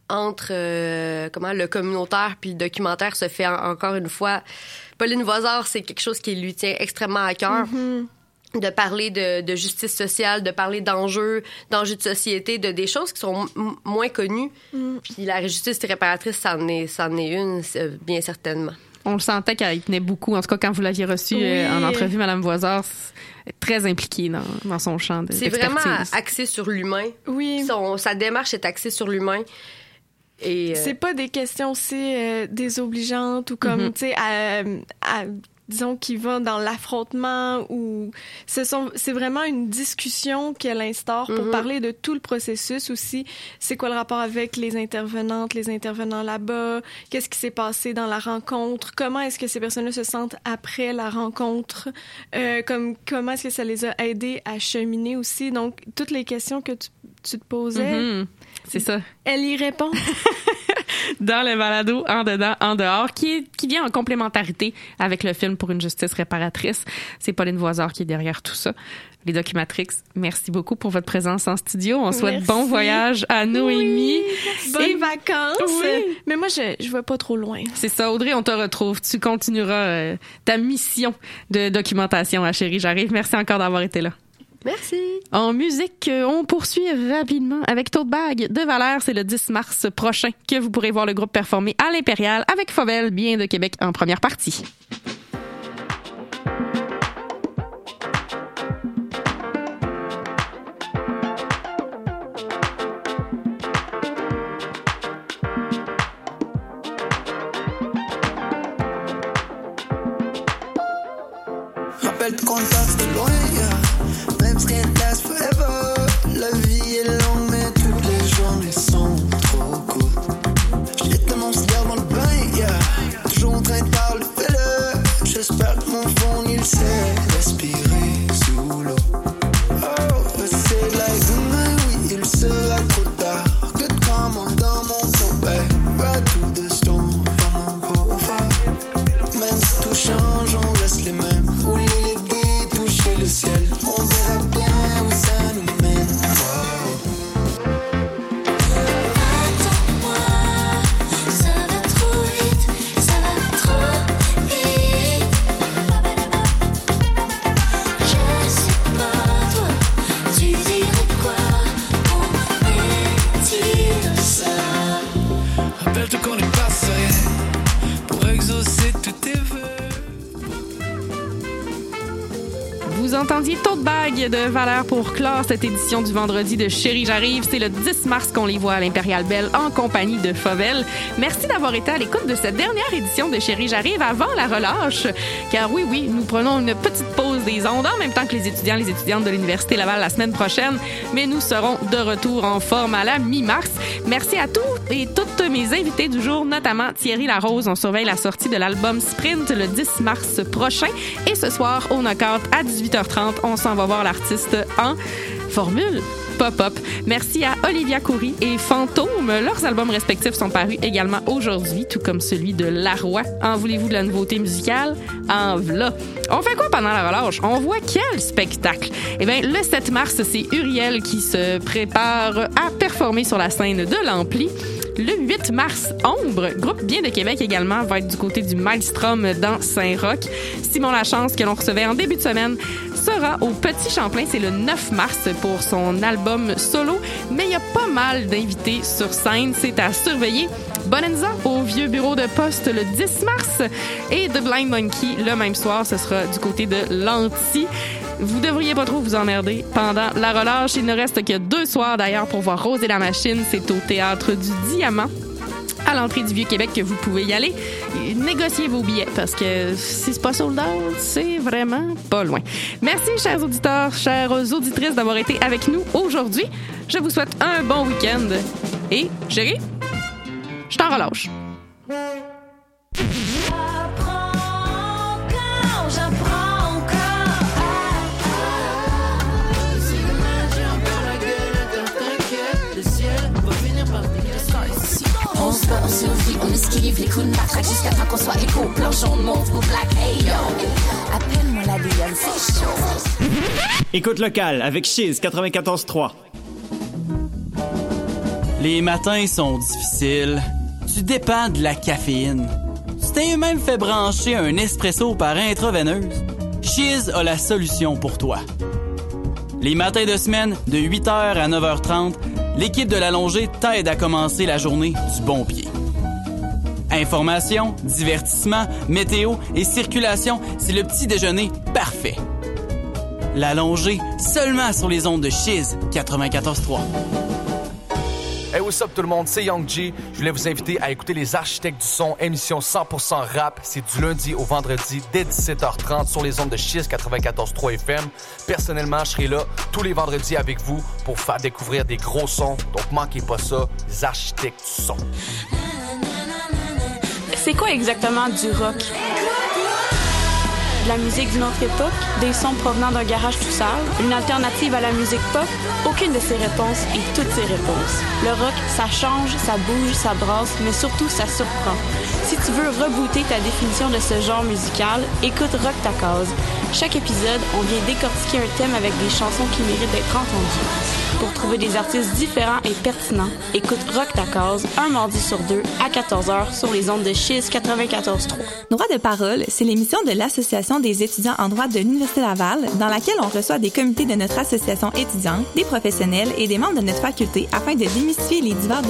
entre euh, comment le communautaire puis le documentaire se fait en- encore une fois. Pauline Voisard, c'est quelque chose qui lui tient extrêmement à cœur. Mm-hmm. De parler de, de justice sociale, de parler d'enjeux, d'enjeux de société, de des choses qui sont m- moins connues. Mm. Puis la justice réparatrice, ça en est, ça en est une, c'est- bien certainement. On le sentait qu'elle y tenait beaucoup. En tout cas, quand vous l'aviez reçue Oui. euh, en entrevue, Madame Voisard, c'est très impliquée dans, dans son champ de, C'est d'expertise. vraiment axé sur l'humain. Oui. Son, sa démarche est axée sur l'humain. Et, euh, C'est pas des questions aussi euh, désobligeantes ou comme, Mhm. tu sais, à- à- disons, qui va dans l'affrontement ou ce sont, c'est vraiment une discussion qu'elle instaure pour Mhm. parler de tout le processus aussi. C'est quoi le rapport avec les intervenantes, les intervenants là-bas? Qu'est-ce qui s'est passé dans la rencontre? Comment est-ce que ces personnes-là se sentent après la rencontre? Euh, comme, comment est-ce que ça les a aidés à cheminer aussi? Donc, toutes les questions que tu, tu te posais, Mhm. C'est ça. elle y répond. Dans le balado En dedans, en dehors, qui, est, qui vient en complémentarité avec le film Pour une justice réparatrice. C'est Pauline Voisard qui est derrière tout ça. Les Documatrix, merci beaucoup pour votre présence en studio. On souhaite Merci. bon voyage à Noémie. Bonnes Et- vacances. Oui. Mais moi, je, je vais pas trop loin. C'est ça, Audrey, on te retrouve. Tu continueras euh, ta mission de documentation à Chérie, j'arrive. Merci encore d'avoir été là. Merci. En musique, euh, on poursuit rapidement avec Tote Bag de Valère. C'est le dix mars prochain que vous pourrez voir le groupe performer à l'Impérial avec Fauvel, bien de Québec en première partie. Rappelle-toi qu'on passe de loin, yeah. Même si rien ne last forever. La vie est longue, mais toutes les journées sont trop courtes. J'ai tellement ce dans le bain, yeah. Toujours en train de parler, fais-le. J'espère que mon fond, il sait respirer sous l'eau. Oh, c'est like demain, oui, il sera trop tard. Good comment dans mon tombé. Right to the storm, dans mon profile. Même si tout change, on reste les mêmes. Rouler les dés, toucher le ciel. On verra bien où ça nous mène. Attends-moi, ça va trop vite, ça va trop vite. Je sais pas toi, tu dirais quoi pour dire ça? Rappelle-toi qu'on est pas seul pour exaucer tous tes vœux. Vous entendiez Tote Bag de Valère pour clore cette édition du vendredi de Chérie, j'arrive. C'est le dix mars qu'on les voit à l'Impérial Belle en compagnie de Fauvel. Merci d'avoir été à l'écoute de cette dernière édition de Chérie, j'arrive avant la relâche. Car oui, oui, nous prenons une petite pause des ondes en même temps que les étudiants les étudiantes de l'Université Laval la semaine prochaine. Mais nous serons de retour en forme à la mi-mars. Merci à tous et toutes mes invités du jour, notamment Thierry Larose. On surveille la sortie de l'album Sprint le dix mars prochain. Et ce soir, au Knockout à dix-huit heures trente, on s'en va voir l'artiste en formule pop-up. Merci à Olivia Coury et Fantôme. Leurs albums respectifs sont parus également aujourd'hui, tout comme celui de Laroy. En voulez-vous de la nouveauté musicale? En v'là. On fait quoi pendant la relâche? On voit quel spectacle? Eh bien, le sept mars, c'est Uriel qui se prépare à performer sur la scène de l'Ampli. Le huit mars, Ombre, groupe bien de Québec également, va être du côté du Maelstrom dans Saint-Roch. Simon Lachance, que l'on recevait en début de semaine, sera au Petit Champlain. C'est le neuf mars pour son album solo. Mais il y a pas mal d'invités sur scène. C'est à surveiller. Bonanza au vieux bureau de poste le dix mars. Et The Blind Monkey le même soir. Ce sera du côté de l'Anti. Vous devriez pas trop vous emmerder pendant la relâche. Il ne reste que deux soirs d'ailleurs pour voir Rose et la Machine. C'est au Théâtre du Diamant, à l'entrée du Vieux-Québec, que vous pouvez y aller. Négociez vos billets parce que si c'est pas sold out, c'est vraiment pas loin. Merci, chers auditeurs, chères auditrices, d'avoir été avec nous aujourd'hui. Je vous souhaite un bon week-end. Et, chérie, je t'en relâche. J'apprends encore. Si demain j'ai encore la gueule, attends, t'inquiète, le ciel va finir par dégager. On se bat, on survit, on esquive les coups de matraque jusqu'à temps qu'on soit écho, planchon, mauve ou black. Hey yo, appelle-moi la Diane, c'est chaud. Écoute locale avec Chiz quatre-vingt-quatorze trois. Les matins sont difficiles. Tu dépends de la caféine. Tu t'es même fait brancher un espresso par intraveineuse. Chiz a la solution pour toi. Les matins de semaine, de huit heures à neuf heures trente, l'équipe de l'Allongée t'aide à commencer la journée du bon pied. Information, divertissement, météo et circulation, c'est le petit déjeuner parfait. L'Allongée, seulement sur les ondes de Chiz quatre-vingt-quatorze trois. Hey, what's up tout le monde, c'est Young G. Je voulais vous inviter à écouter Les Architectes du Son, émission cent pour cent rap. C'est du lundi au vendredi dès dix-sept heures trente sur les ondes de Chiz quatre-vingt-quatorze trois F M. Personnellement, je serai là tous les vendredis avec vous pour faire découvrir des gros sons. Donc manquez pas ça, Les Architectes du Son. C'est quoi exactement du rock? De la musique d'une autre époque, des sons provenant d'un garage tout sale, une alternative à la musique pop? Aucune de ces réponses et toutes ces réponses. Le rock, ça change, ça bouge, ça brasse, mais surtout ça surprend. Si tu veux rebooter ta définition de ce genre musical, écoute Rock ta case. Chaque épisode, on vient décortiquer un thème avec des chansons qui méritent d'être entendues. Pour trouver des artistes différents et pertinents, écoute Rock ta case un mardi sur deux à quatorze heures sur les ondes de Chiz quatre-vingt-quatorze trois. Droit de parole, c'est l'émission de l'Association des étudiants en droit de l'Université Laval, dans laquelle on reçoit des comités de notre association étudiante, des professionnels et des membres de notre faculté afin de démystifier les divers